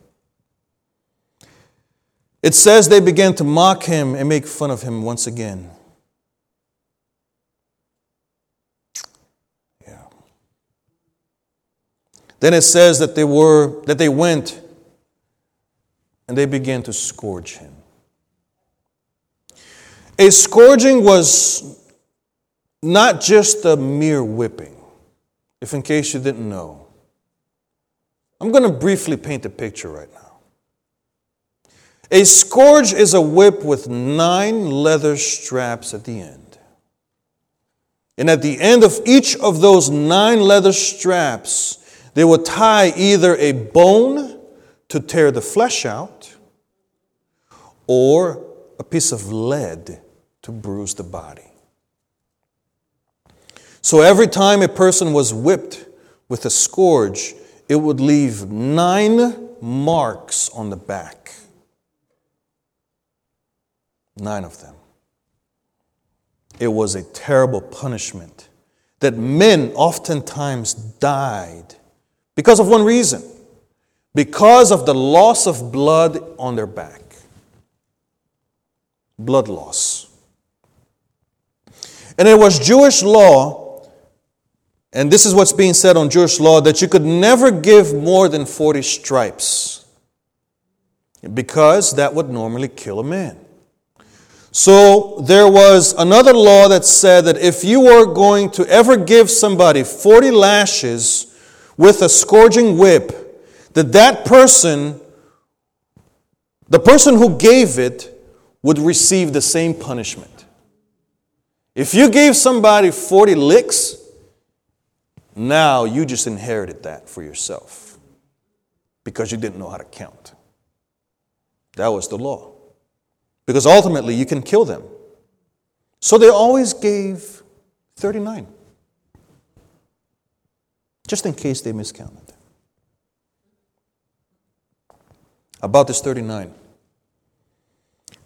Speaker 1: It says they began to mock Him and make fun of Him once again. Yeah. Then it says that they were that they went and they began to scourge Him. A scourging was not just a mere whipping, if in case you didn't know. I'm going to briefly paint a picture right now. A scourge is a whip with nine leather straps at the end. And at the end of each of those nine leather straps, they would tie either a bone to tear the flesh out or a piece of lead to bruise the body. So every time a person was whipped with a scourge, it would leave nine marks on the back. Nine of them. It was a terrible punishment that men oftentimes died because of one reason. Because of the loss of blood on their back. Blood loss. And it was Jewish law, and this is what's being said on Jewish law, that you could never give more than forty stripes. Because that would normally kill a man. So there was another law that said that if you were going to ever give somebody forty lashes with a scourging whip, that that person, the person who gave it, would receive the same punishment. If you gave somebody forty licks, now you just inherited that for yourself because you didn't know how to count. That was the law. Because ultimately you can kill them. So they always gave thirty-nine. Just in case they miscounted. About this thirty-nine.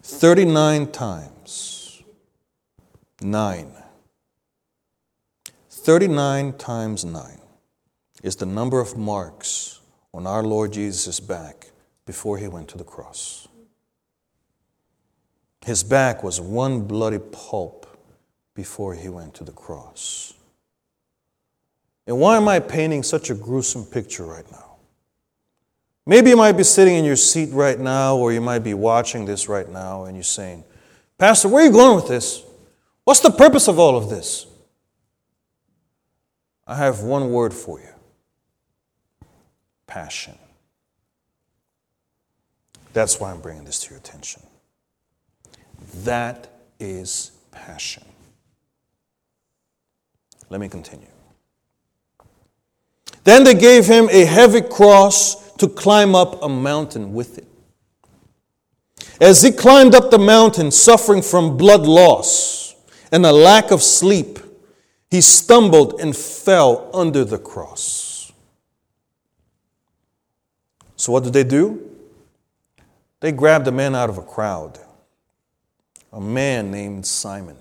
Speaker 1: thirty-nine times nine. thirty-nine times nine is the number of marks on our Lord Jesus' back before he went to the cross. His back was one bloody pulp before he went to the cross. And why am I painting such a gruesome picture right now? Maybe you might be sitting in your seat right now, or you might be watching this right now, and you're saying, Pastor, where are you going with this? What's the purpose of all of this? I have one word for you. Passion. That's why I'm bringing this to your attention. That is passion. Let me continue. Then they gave him a heavy cross to climb up a mountain with it. As he climbed up the mountain, suffering from blood loss and a lack of sleep, he stumbled and fell under the cross. So what did they do? They grabbed a man out of a crowd, a man named Simon.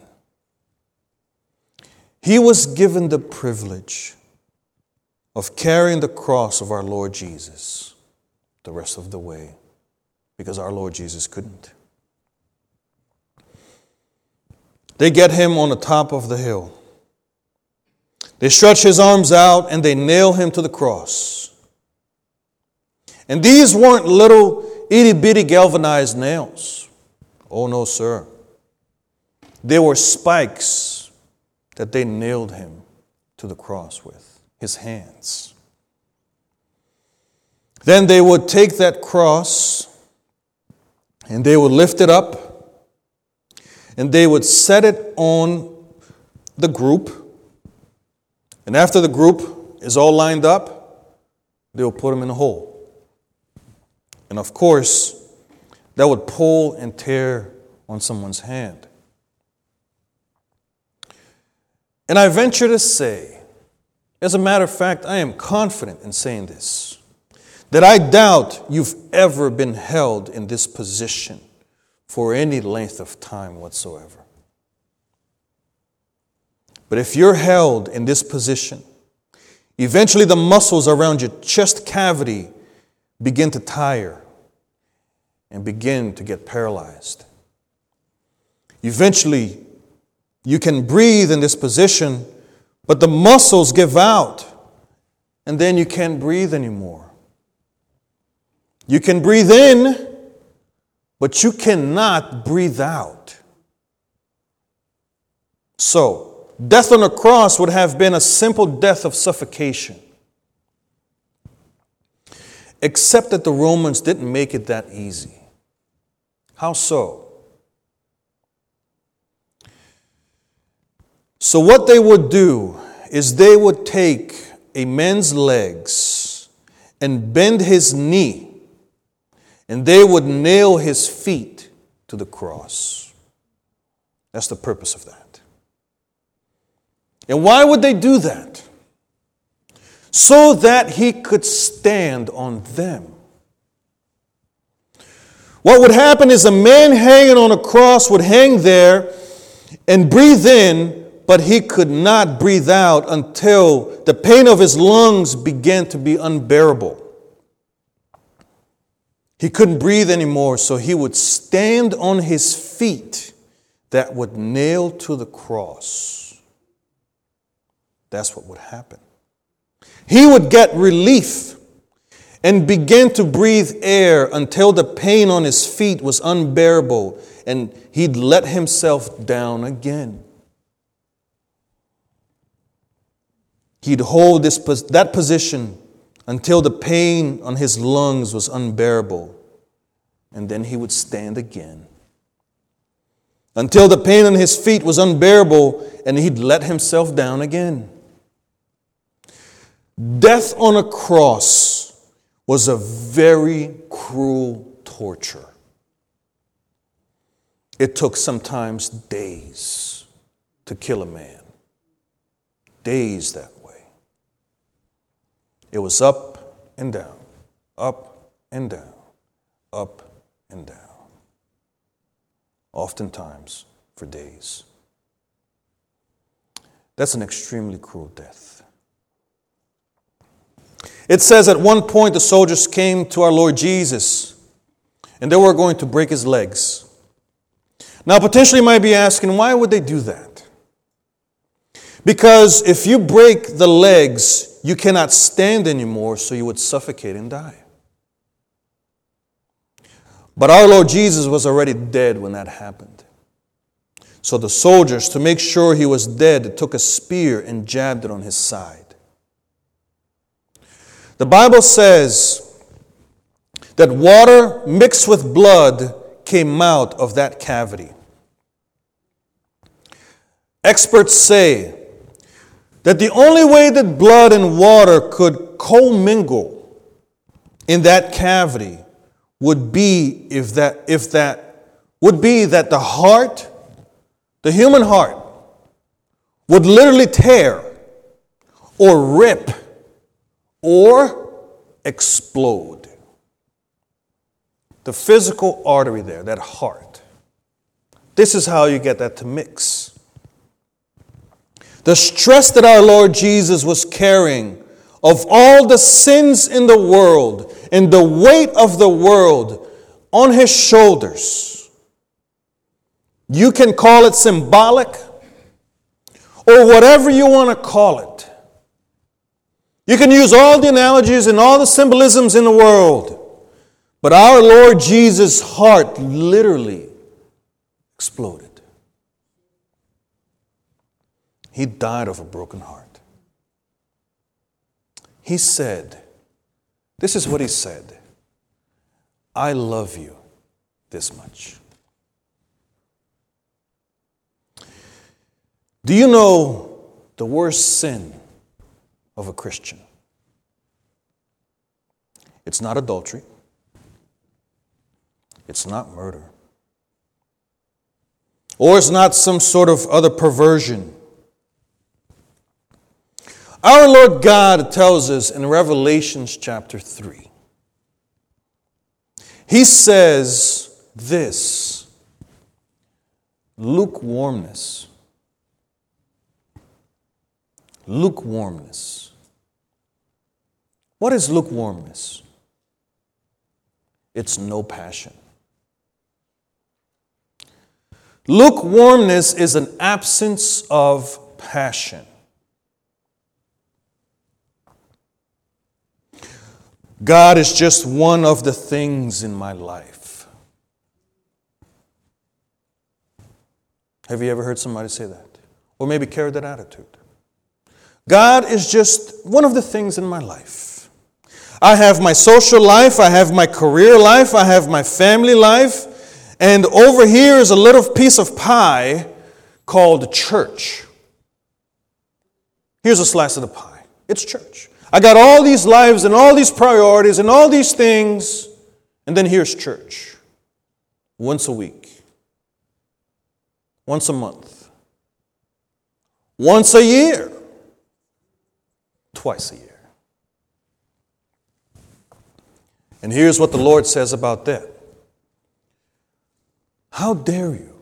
Speaker 1: He was given the privilege of carrying the cross of our Lord Jesus the rest of the way, because our Lord Jesus couldn't. They get him on the top of the hill. They stretch his arms out and they nail him to the cross. And these weren't little itty-bitty galvanized nails. Oh no, sir. They were spikes that they nailed him to the cross with, his hands. Then they would take that cross and they would lift it up and they would set it on the group. And after the group is all lined up, they will put them in a hole. And of course, that would pull and tear on someone's hand. And I venture to say, as a matter of fact, I am confident in saying this, that I doubt you've ever been held in this position for any length of time whatsoever. But if you're held in this position, eventually the muscles around your chest cavity begin to tire and begin to get paralyzed. Eventually, you can breathe in this position, but the muscles give out, and then you can't breathe anymore. You can breathe in, but you cannot breathe out. So, death on the cross would have been a simple death of suffocation. Except that the Romans didn't make it that easy. How so? So what they would do is they would take a man's legs and bend his knee, and they would nail his feet to the cross. That's the purpose of that. And why would they do that? So that he could stand on them. What would happen is a man hanging on a cross would hang there and breathe in, but he could not breathe out until the pain of his lungs began to be unbearable. He couldn't breathe anymore, so he would stand on his feet that would nail to the cross. That's what would happen. He would get relief and begin to breathe air until the pain on his feet was unbearable, and he'd let himself down again. He'd hold this, that position until the pain on his lungs was unbearable, and then he would stand again. Until the pain on his feet was unbearable, and he'd let himself down again. Death on a cross was a very cruel torture. It took sometimes days to kill a man. Days that way. It was up and down, up and down, up and down. oftentimes for days. That's an extremely cruel death. It says at one point the soldiers came to our Lord Jesus and they were going to break his legs. Now, potentially you might be asking, why would they do that? Because if you break the legs, you cannot stand anymore, so you would suffocate and die. But our Lord Jesus was already dead when that happened. So the soldiers, to make sure he was dead, took a spear and jabbed it on his side. The Bible says that water mixed with blood came out of that cavity. Experts say that the only way that blood and water could commingle in that cavity would be if that if that would be that the heart, the human heart, would literally tear or rip or explode. The physical artery there, that heart. This is how you get that to mix. The stress that our Lord Jesus was carrying of all the sins in the world and the weight of the world on his shoulders. You can call it symbolic or whatever you want to call it. You can use all the analogies and all the symbolisms in the world. But our Lord Jesus' heart literally exploded. He died of a broken heart. He said, this is what he said, I love you this much. Do you know the worst sin of a Christian? It's not adultery. It's not murder. Or it's not some sort of other perversion. Our Lord God tells us in Revelation chapter three. He says this, lukewarmness. Lukewarmness. What is lukewarmness? It's no passion. Lukewarmness is an absence of passion. God is just one of the things in my life. Have you ever heard somebody say that? Or maybe carry that attitude? God is just one of the things in my life. I have my social life, I have my career life, I have my family life, and over here is a little piece of pie called church. Here's a slice of the pie. It's church. I got all these lives and all these priorities and all these things, and then here's church. Once a week. Once a month. Once a year. Twice a year. And here's what the Lord says about that. How dare you?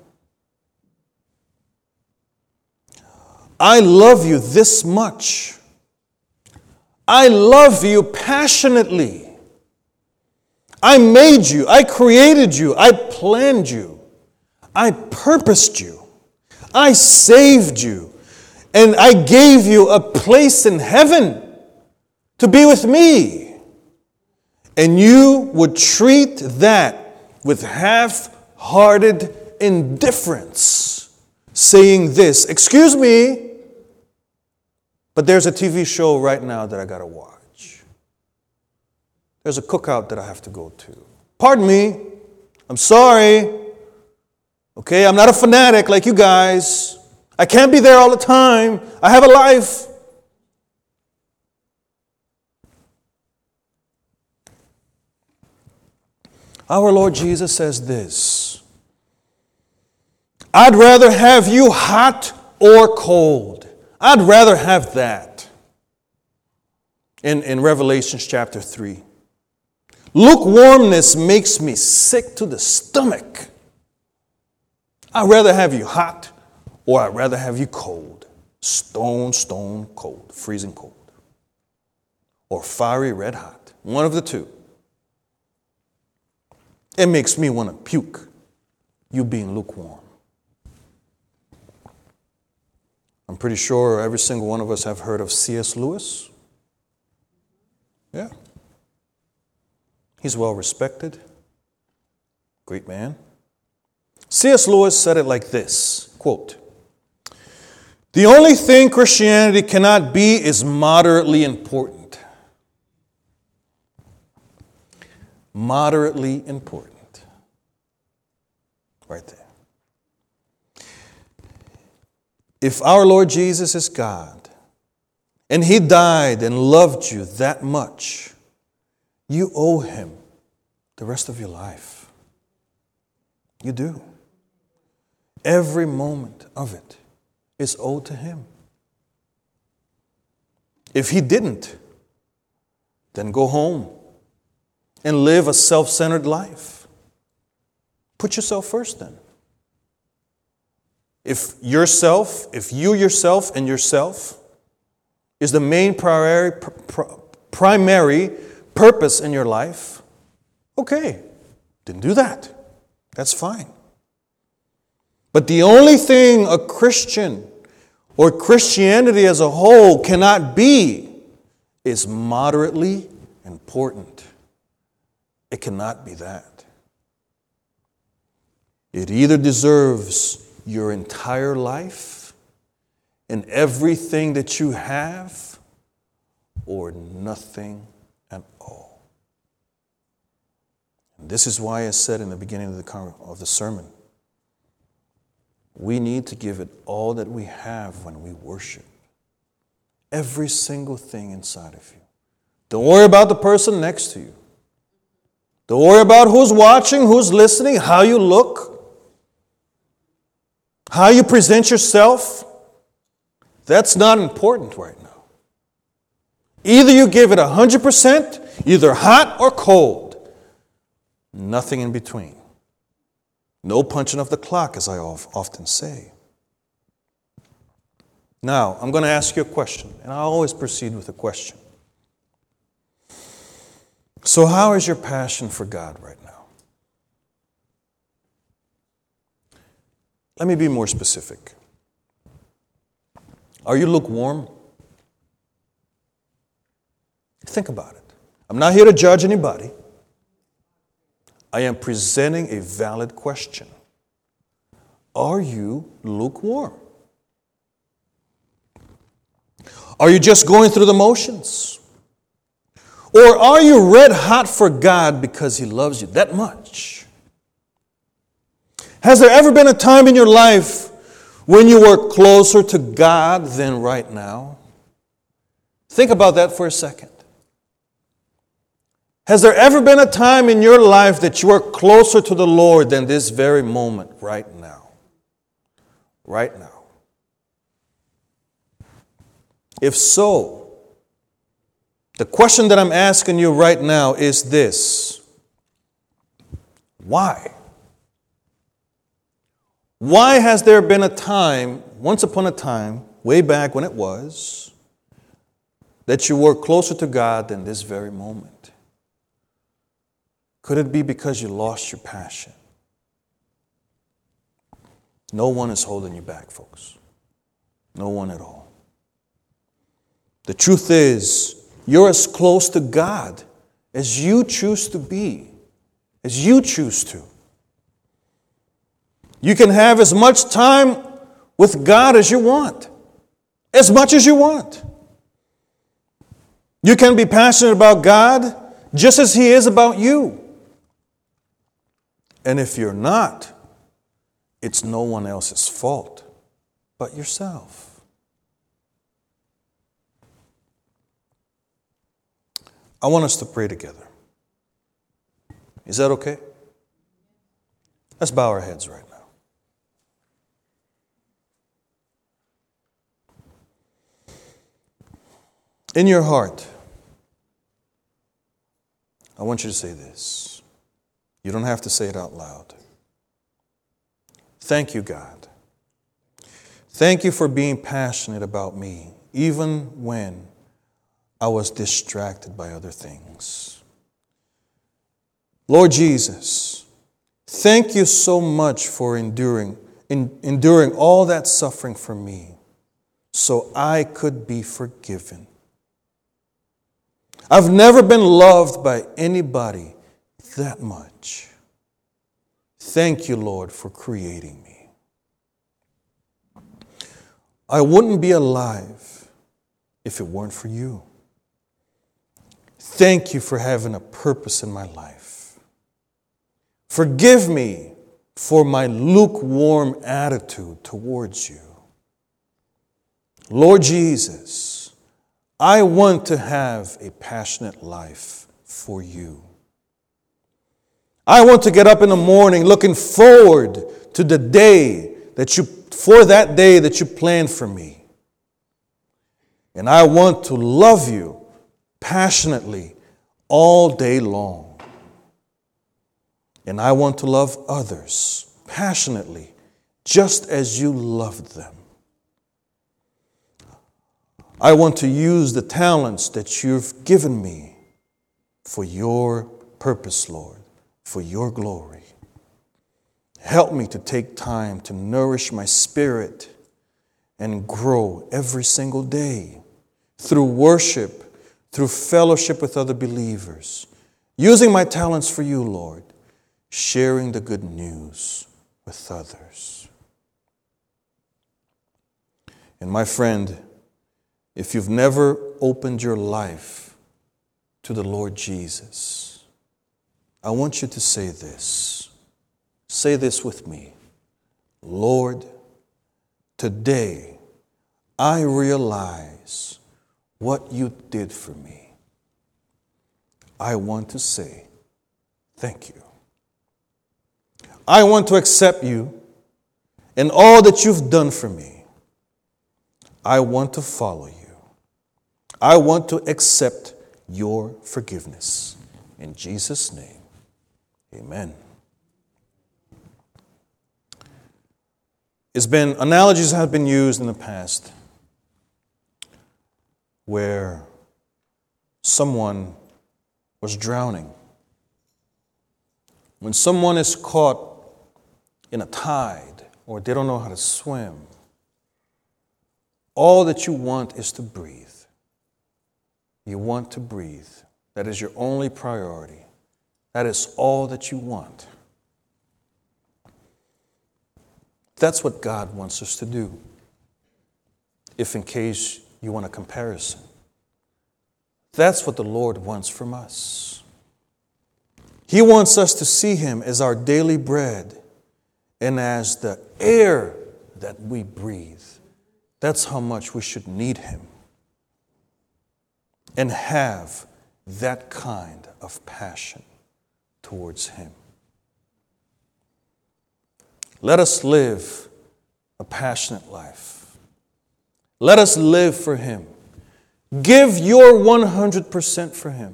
Speaker 1: I love you this much. I love you passionately. I made you. I created you. I planned you. I purposed you. I saved you. And I gave you a place in heaven to be with me. And you would treat that with half-hearted indifference, saying this, excuse me, but there's a T V show right now that I got to watch. There's a cookout that I have to go to. Pardon me. I'm sorry. Okay, I'm not a fanatic like you guys. I can't be there all the time. I have a life. Our Lord Jesus says this, I'd rather have you hot or cold. I'd rather have that. In, in Revelation chapter three. Lukewarmness makes me sick to the stomach. I'd rather have you hot or I'd rather have you cold. Stone, stone cold, freezing cold. Or fiery red hot. One of the two. It makes me want to puke, you being lukewarm. I'm pretty sure every single one of us have heard of C S Lewis. Yeah. He's well respected. Great man. C S Lewis said it like this, quote, "The only thing Christianity cannot be is moderately important." Moderately important. Right there. If our Lord Jesus is God, and He died and loved you that much, you owe Him the rest of your life. You do. Every moment of it is owed to Him. If He didn't, then go home and live a self-centered life. Put yourself first then. If yourself, if you yourself and yourself is the main primary, primary purpose in your life, okay, then do that. That's fine. But the only thing a Christian or Christianity as a whole cannot be is moderately important. It cannot be that. It either deserves your entire life and everything that you have, or nothing at all. And this is why I said in the beginning of the, of the sermon, we need to give it all that we have when we worship. Every single thing inside of you. Don't worry about the person next to you. Don't worry about who's watching, who's listening, how you look, how you present yourself. That's not important right now. Either you give it one hundred percent, either hot or cold. Nothing in between. No punching of the clock, as I often say. Now, I'm going to ask you a question, and I always proceed with a question. So how is your passion for God right now? Let me be more specific. Are you lukewarm? Think about it. I'm not here to judge anybody. I am presenting a valid question. Are you lukewarm? Are you just going through the motions? Or are you red hot for God because He loves you that much? Has there ever been a time in your life when you were closer to God than right now? Think about that for a second. Has there ever been a time in your life that you are closer to the Lord than this very moment right now? Right now. If so, the question that I'm asking you right now is this. Why? Why has there been a time, once upon a time, way back when it was, that you were closer to God than this very moment? Could it be because you lost your passion? No one is holding you back, folks. No one at all. The truth is, you're as close to God as you choose to be, as you choose to. You can have as much time with God as you want, as much as you want. You can be passionate about God just as He is about you. And if you're not, it's no one else's fault but yourself. I want us to pray together. Is that okay? Let's bow our heads right now. In your heart, I want you to say this. You don't have to say it out loud. Thank you, God. Thank you for being passionate about me, even when I was distracted by other things. Lord Jesus, thank you so much for enduring, in, enduring all that suffering for me so I could be forgiven. I've never been loved by anybody that much. Thank you, Lord, for creating me. I wouldn't be alive if it weren't for you. Thank you for having a purpose in my life. Forgive me for my lukewarm attitude towards you. Lord Jesus, I want to have a passionate life for you. I want to get up in the morning looking forward to the day that you, for that day that you planned for me. And I want to love you passionately all day long. And I want to love others passionately, just as you loved them. I want to use the talents that you've given me for your purpose, Lord, for your glory. Help me to take time to nourish my spirit and grow every single day through worship, through fellowship with other believers, using my talents for you, Lord, sharing the good news with others. And my friend, if you've never opened your life to the Lord Jesus, I want you to say this. Say this with me. Lord, today I realize what you did for me. I want to say thank you. I want to accept you and all that you've done for me. I want to follow you. I want to accept your forgiveness. In Jesus' name, amen. It's been, analogies have been used in the past where someone was drowning. When someone is caught in a tide or they don't know how to swim, all that you want is to breathe. You want to breathe. That is your only priority. That is all that you want. That's what God wants us to do. If in case you want a comparison, that's what the Lord wants from us. He wants us to see Him as our daily bread and as the air that we breathe. That's how much we should need Him and have that kind of passion towards Him. Let us live a passionate life. Let us live for Him. Give your one hundred percent for Him.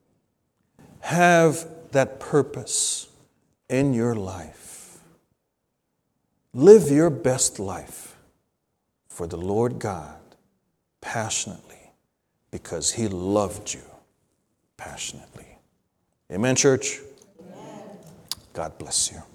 Speaker 1: Have that purpose in your life. Live your best life for the Lord God passionately because He loved you passionately. Amen, church? Amen. God bless you.